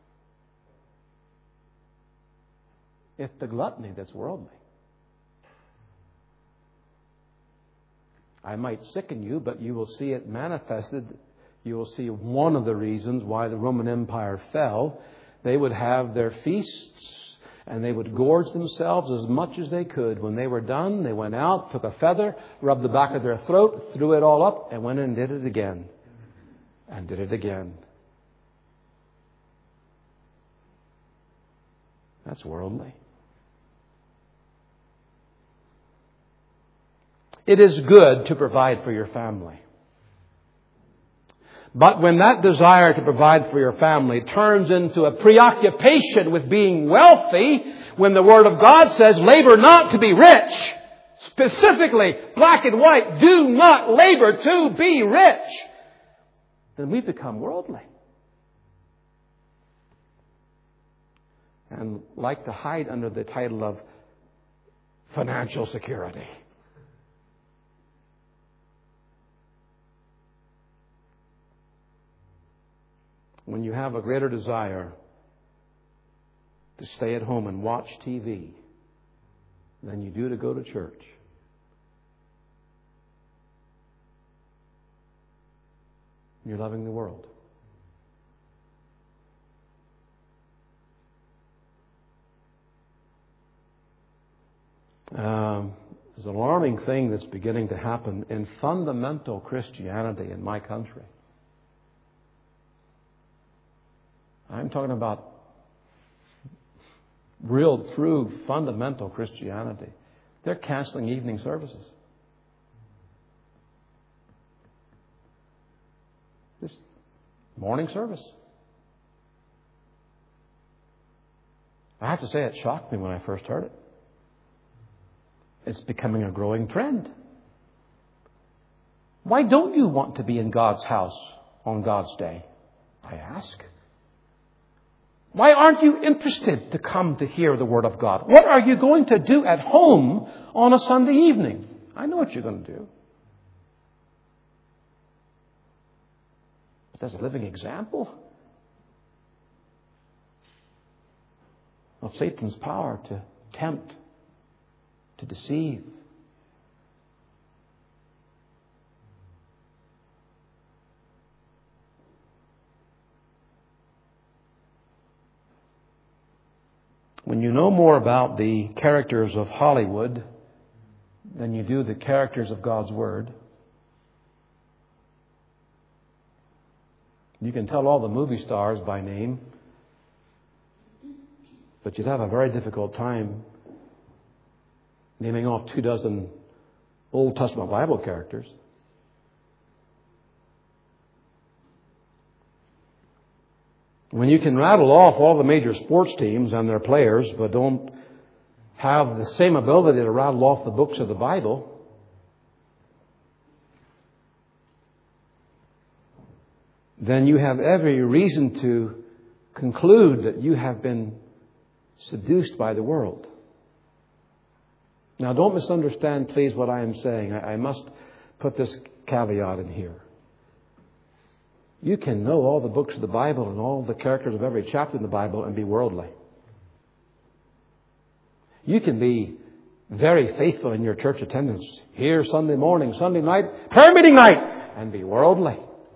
It's the gluttony that's worldly. I might sicken you, but you will see it manifested. You will see one of the reasons why the Roman Empire fell. They would have their feasts and they would gorge themselves as much as they could. When they were done, they went out, took a feather, rubbed the back of their throat, threw it all up, and went and did it again. And did it again. That's worldly. It is good to provide for your family. But when that desire to provide for your family turns into a preoccupation with being wealthy, when the Word of God says, labor not to be rich, specifically, black and white, do not labor to be rich, then we become worldly. And like to hide under the title of financial security. When you have a greater desire to stay at home and watch TV than you do to go to church, you're loving the world. There's an alarming thing that's beginning to happen in fundamental Christianity in my country. I'm talking about real, true, fundamental Christianity. They're canceling evening services. This morning service. I have to say it shocked me when I first heard it. It's becoming a growing trend. Why don't you want to be in God's house on God's day? I ask. Why aren't you interested to come to hear the Word of God? What are you going to do at home on a Sunday evening? I know what you're going to do. But that's a living example of Satan's power to tempt, to deceive. When you know more about the characters of Hollywood than you do the characters of God's Word, You can tell all the movie stars by name, but you'd have a very difficult time naming off 24 Old Testament Bible characters. When you can rattle off all the major sports teams and their players, but don't have the same ability to rattle off the books of the Bible, then you have every reason to conclude that you have been seduced by the world. Now, don't misunderstand, please, what I am saying. I must put this caveat in here. You can know all the books of the Bible and all the characters of every chapter in the Bible and be worldly. You can be very faithful in your church attendance. Here Sunday morning, Sunday night, prayer meeting night, and be worldly.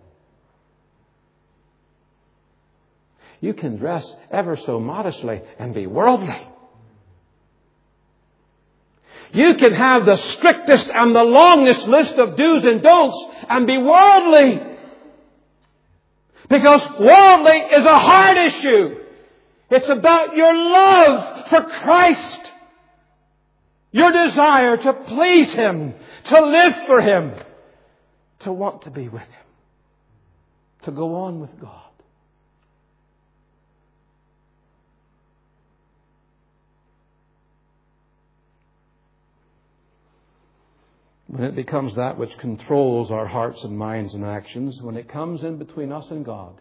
You can dress ever so modestly and be worldly. You can have the strictest and the longest list of do's and don'ts and be worldly. Because worldly is a hard issue. It's about your love for Christ. Your desire to please Him, to live for Him, to want to be with Him, to go on with God. When it becomes that which controls our hearts and minds and actions, when it comes in between us and God,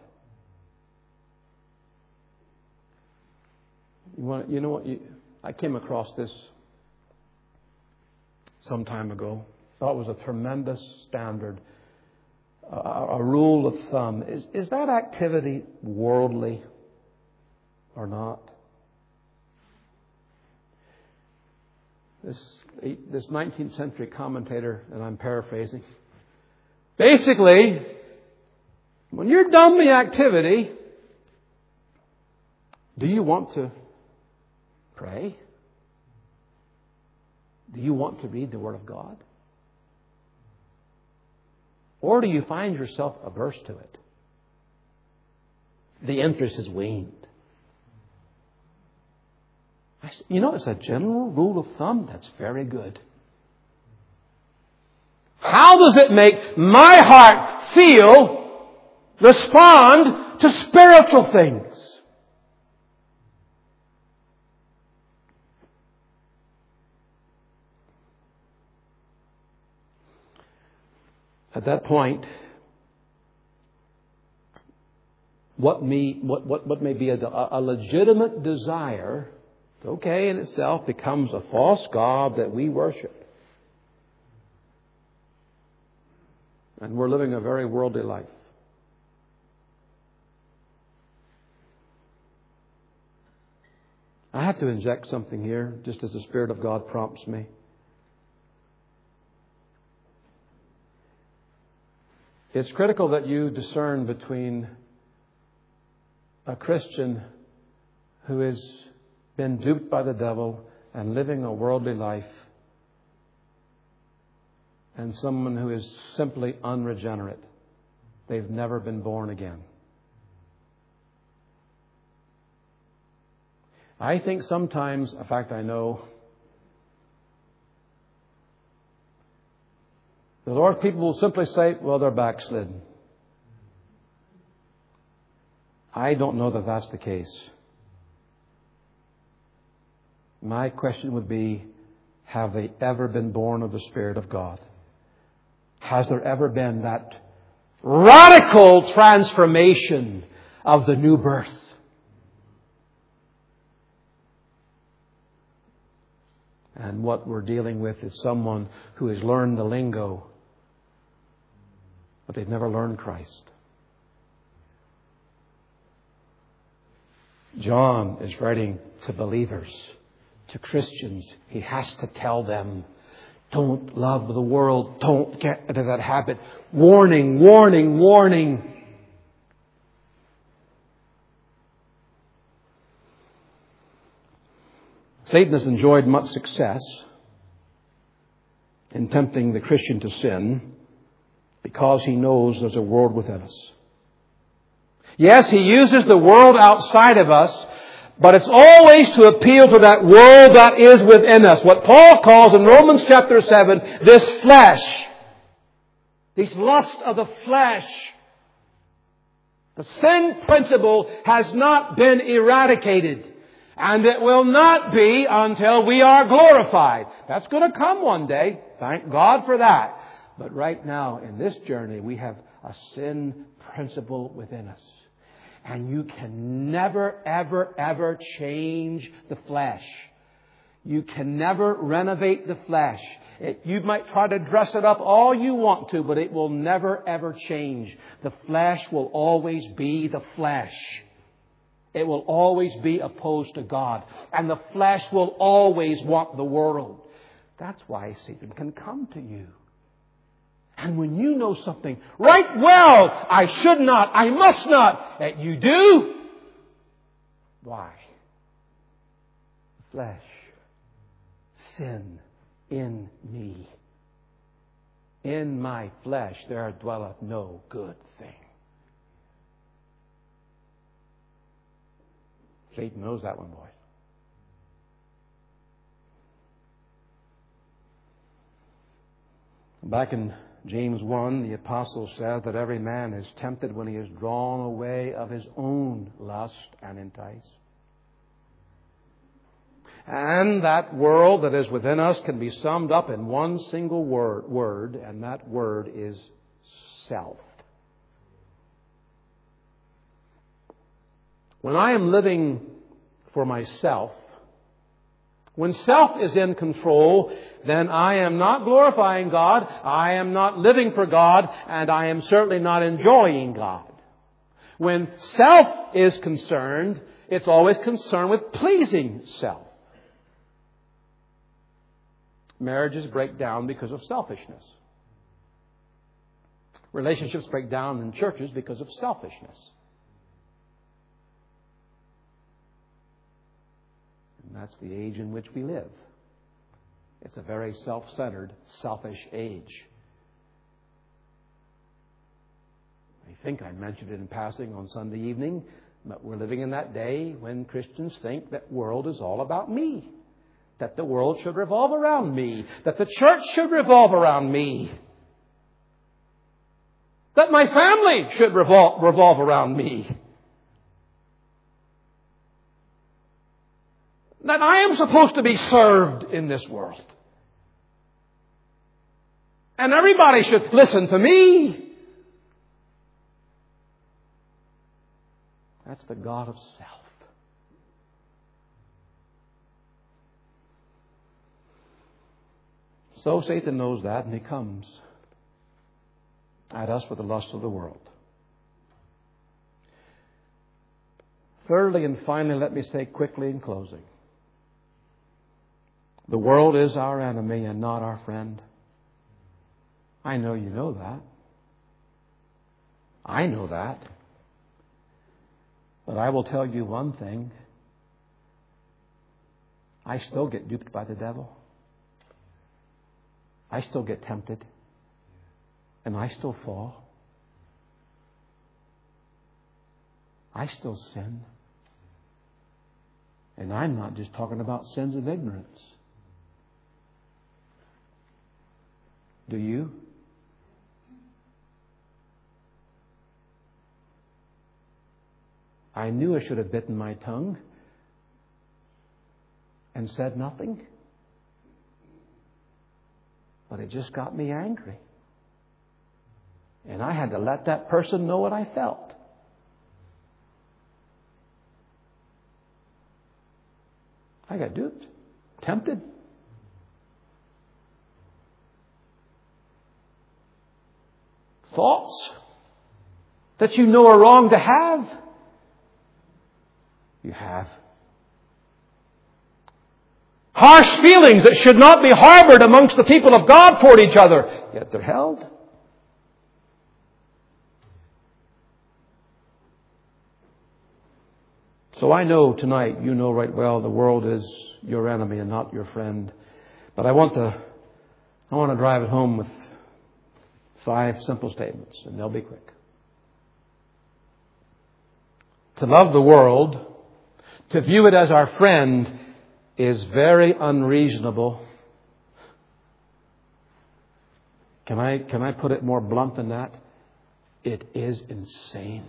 you know what? I came across this some time ago. Thought it was a tremendous standard, a rule of thumb. Is that activity worldly or not? This 19th century commentator, and I'm paraphrasing, basically, when you're done the activity, do you want to pray? Do you want to read the Word of God? Or do you find yourself averse to it? The interest has waned. You know, it's a general rule of thumb that's very good. How does it make my heart feel, respond to spiritual things? At that point, what may be a legitimate desire, it's okay in itself, becomes a false god that we worship. And we're living a very worldly life. I have to inject something here, just as the Spirit of God prompts me. It's critical that you discern between a Christian who has been duped by the devil and living a worldly life and someone who is simply unregenerate. They've never been born again. I think sometimes, in fact I know, the Lord people will simply say, well, they're backslidden. I don't know that that's the case. My question would be, have they ever been born of the Spirit of God? Has there ever been that radical transformation of the new birth? And what we're dealing with is someone who has learned the lingo, but they've never learned Christ. John is writing to believers, to Christians. He has to tell them, don't love the world. Don't get into that habit. Warning, warning, warning. Satan has enjoyed much success in tempting the Christian to sin because he knows there's a world within us. Yes, He uses the world outside of us, but it's always to appeal to that world that is within us. What Paul calls in Romans chapter 7, this flesh. These lusts of the flesh. The sin principle has not been eradicated. And it will not be until we are glorified. That's going to come one day. Thank God for that. But right now, in this journey, we have a sin principle within us. And you can never, ever, ever change the flesh. You can never renovate the flesh. You might try to dress it up all you want to, but it will never, ever change. The flesh will always be the flesh. It will always be opposed to God. And the flesh will always want the world. That's why Satan can come to you. And when you know something right well, I should not, I must not, that you do. Why? Flesh. Sin in me. In my flesh there dwelleth no good thing. Satan knows that one, boys. Back in James 1, the apostle says that every man is tempted when he is drawn away of his own lust and enticed. And that world that is within us can be summed up in one single word, and that word is self. When I am living for myself, when self is in control, then I am not glorifying God, I am not living for God, and I am certainly not enjoying God. When self is concerned, it's always concerned with pleasing self. Marriages break down because of selfishness. Relationships break down in churches because of selfishness. And that's the age in which we live. It's a very self-centered, selfish age. I think I mentioned it in passing on Sunday evening, but we're living in that day when Christians think that world is all about me. That the world should revolve around me. That the church should revolve around me. That my family should revolve around me. That I am supposed to be served in this world. And everybody should listen to me. That's the God of self. So Satan knows that, and he comes at us with the lust of the world. Thirdly and finally, let me say quickly in closing. The world is our enemy and not our friend. I know you know that. I know that. But I will tell you one thing. I still get duped by the devil. I still get tempted. And I still fall. I still sin. And I'm not just talking about sins of ignorance. Do you? I knew I should have bitten my tongue and said nothing. But it just got me angry. And I had to let that person know what I felt. I got duped, tempted. Thoughts that you know are wrong to have. You have. Harsh feelings that should not be harbored amongst the people of God toward each other. Yet they're held. So I know tonight, you know right well, the world is your enemy and not your friend. But I want to drive it home with 5 simple statements, and they'll be quick. To love the world, to view it as our friend, is very unreasonable. Can I put it more blunt than that? It is insane.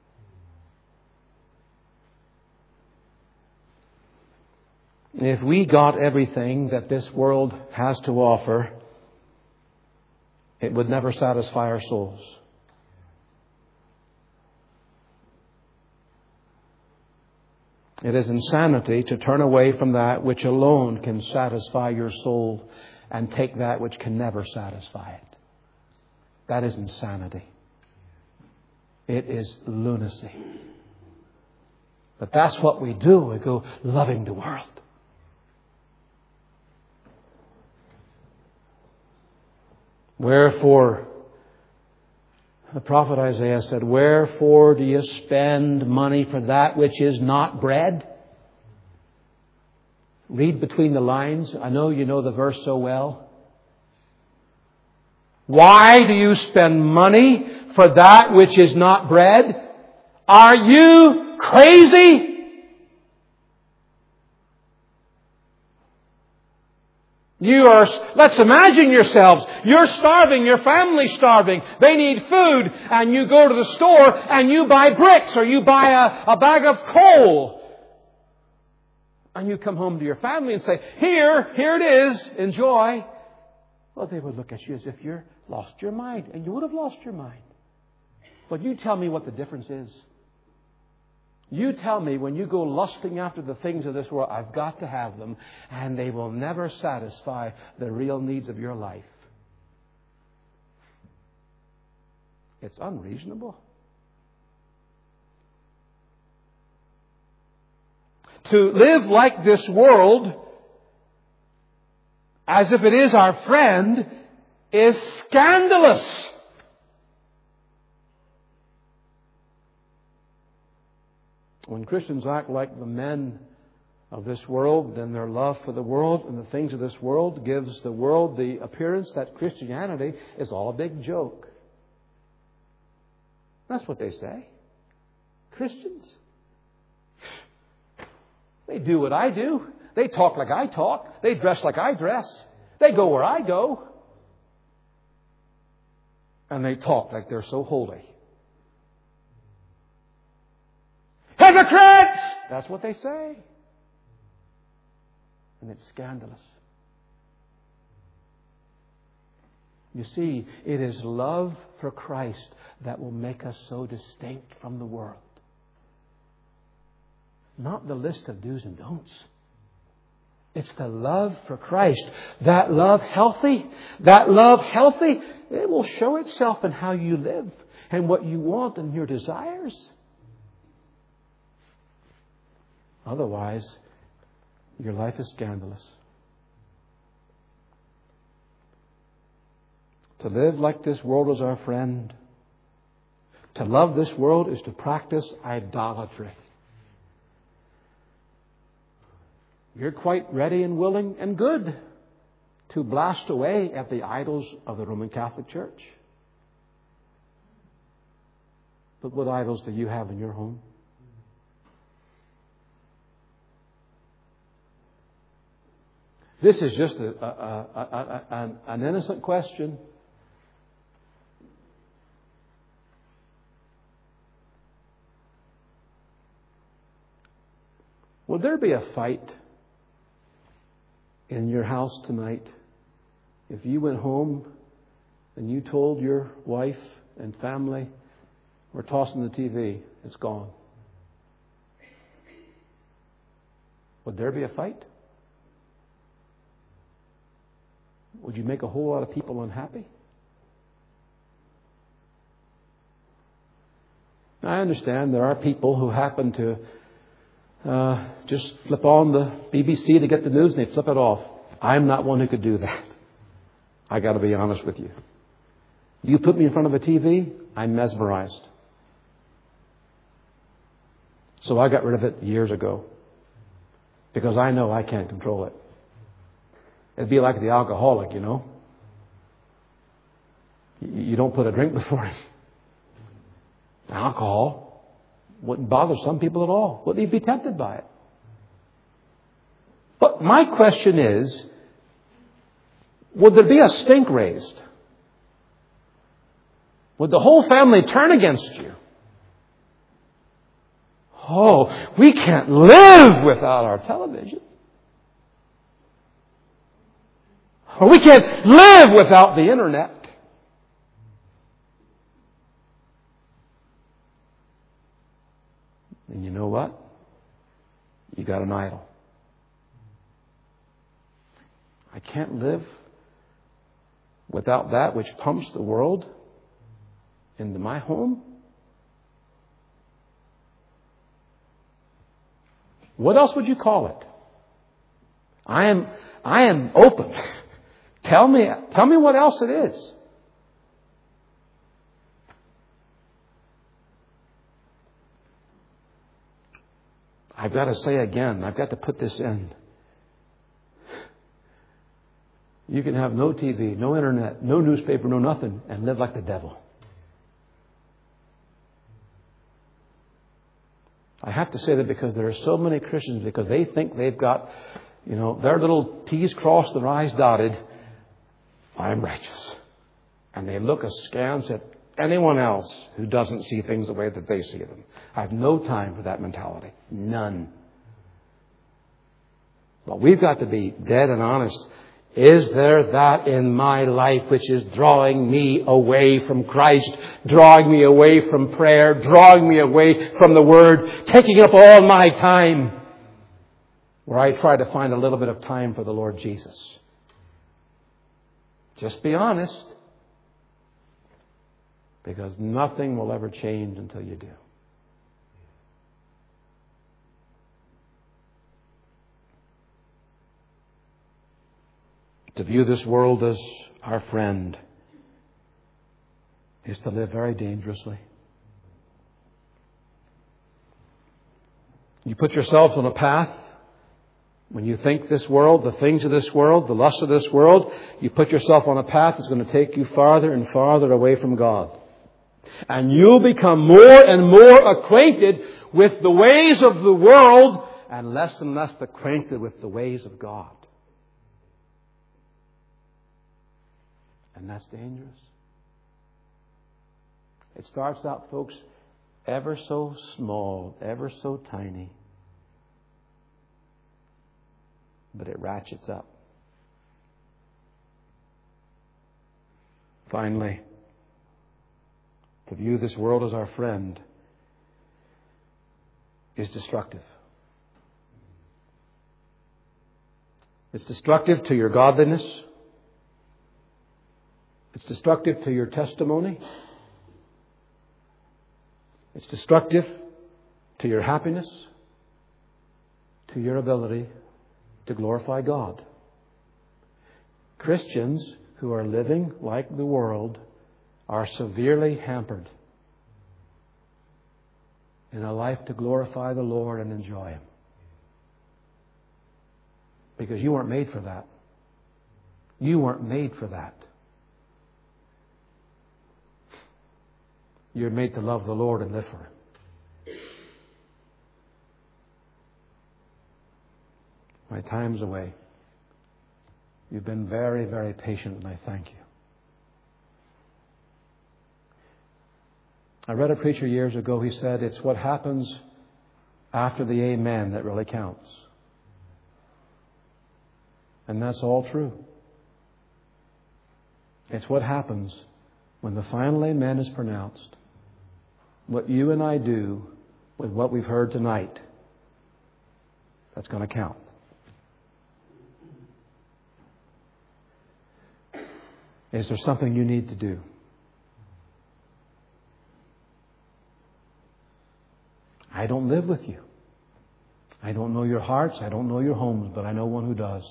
If we got everything that this world has to offer, it would never satisfy our souls. It is insanity to turn away from that which alone can satisfy your soul and take that which can never satisfy it. That is insanity. It is lunacy. But that's what we do. We go loving the world. Wherefore, the prophet Isaiah said, wherefore do you spend money for that which is not bread? Read between the lines. I know you know the verse so well. Why do you spend money for that which is not bread? Are you crazy? Let's imagine yourselves. You're starving, your family's starving. They need food, and you go to the store and you buy bricks or you buy a bag of coal. And you come home to your family and say, here it is, enjoy. Well, they would look at you as if you're lost your mind, and you would have lost your mind. But you tell me what the difference is. You tell me when you go lusting after the things of this world, I've got to have them, and they will never satisfy the real needs of your life. It's unreasonable. To live like this world, as if it is our friend, is scandalous. When Christians act like the men of this world, then their love for the world and the things of this world gives the world the appearance that Christianity is all a big joke. That's what they say. Christians. They do what I do. They talk like I talk. They dress like I dress. They go where I go. And they talk like they're so holy. Hypocrites! That's what they say. And it's scandalous. You see, it is love for Christ that will make us so distinct from the world. Not the list of do's and don'ts. It's the love for Christ. That love healthy, it will show itself in how you live and what you want and your desires. Otherwise, your life is scandalous. To live like this world is our friend. To love this world is to practice idolatry. You're quite ready and willing and good to blast away at the idols of the Roman Catholic Church. But what idols do you have in your home? This is just an innocent question. Would there be a fight in your house tonight if you went home and you told your wife and family, we're tossing the TV, it's gone? Would there be a fight? Would you make a whole lot of people unhappy? I understand there are people who happen to just flip on the BBC to get the news and they flip it off. I'm not one who could do that. I got to be honest with you. You put me in front of a TV, I'm mesmerized. So I got rid of it years ago because I know I can't control it. It'd be like the alcoholic, you know. You don't put a drink before him. Alcohol. Wouldn't bother some people at all. Wouldn't even be tempted by it. But my question is, would there be a stink raised? Would the whole family turn against you? Oh, we can't live without our television. Or we can't live without the internet. And you know what? You got an idol. I can't live without that which pumps the world into my home. What else would you call it? I am open. Tell me what else it is. I've got to say again, I've got to put this in. You can have no TV, no internet, no newspaper, no nothing, and live like the devil. I have to say that because there are so many Christians, because they think they've got, their little T's crossed, their I's dotted. I'm righteous. And they look askance at anyone else who doesn't see things the way that they see them. I have no time for that mentality. None. But we've got to be dead and honest. Is there that in my life which is drawing me away from Christ, drawing me away from prayer, drawing me away from the Word, taking up all my time, where I try to find a little bit of time for the Lord Jesus? Just be honest, because nothing will ever change until you do. To view this world as our friend is to live very dangerously. You put yourselves on a path when you think this world, the things of this world, the lusts of this world, you put yourself on a path that's going to take you farther and farther away from God. And you'll become more and more acquainted with the ways of the world and less acquainted with the ways of God. And that's dangerous. It starts out, folks, ever so small, ever so tiny. But it ratchets up. Finally, to view this world as our friend is destructive. It's destructive to your godliness. It's destructive to your testimony. It's destructive to your happiness, to your ability to glorify God. Christians who are living like the world are severely hampered in a life to glorify the Lord and enjoy Him. Because you weren't made for that. You weren't made for that. You're made to love the Lord and live for Him. My time's away. You've been very, very patient, and I thank you. I read a preacher years ago. He said, it's what happens after the amen that really counts. And that's all true. It's what happens when the final amen is pronounced. What you and I do with what we've heard tonight, that's going to count. Is there something you need to do? I don't live with you. I don't know your hearts. I don't know your homes, but I know one who does.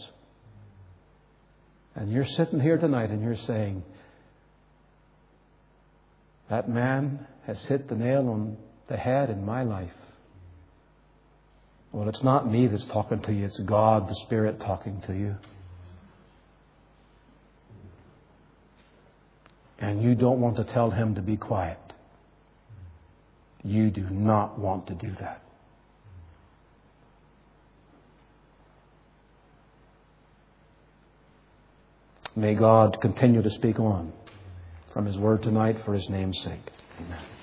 And you're sitting here tonight and you're saying, that man has hit the nail on the head in my life. Well, it's not me that's talking to you. It's God, the Spirit, talking to you. And you don't want to tell Him to be quiet. You do not want to do that. May God continue to speak on from His Word tonight for His name's sake. Amen.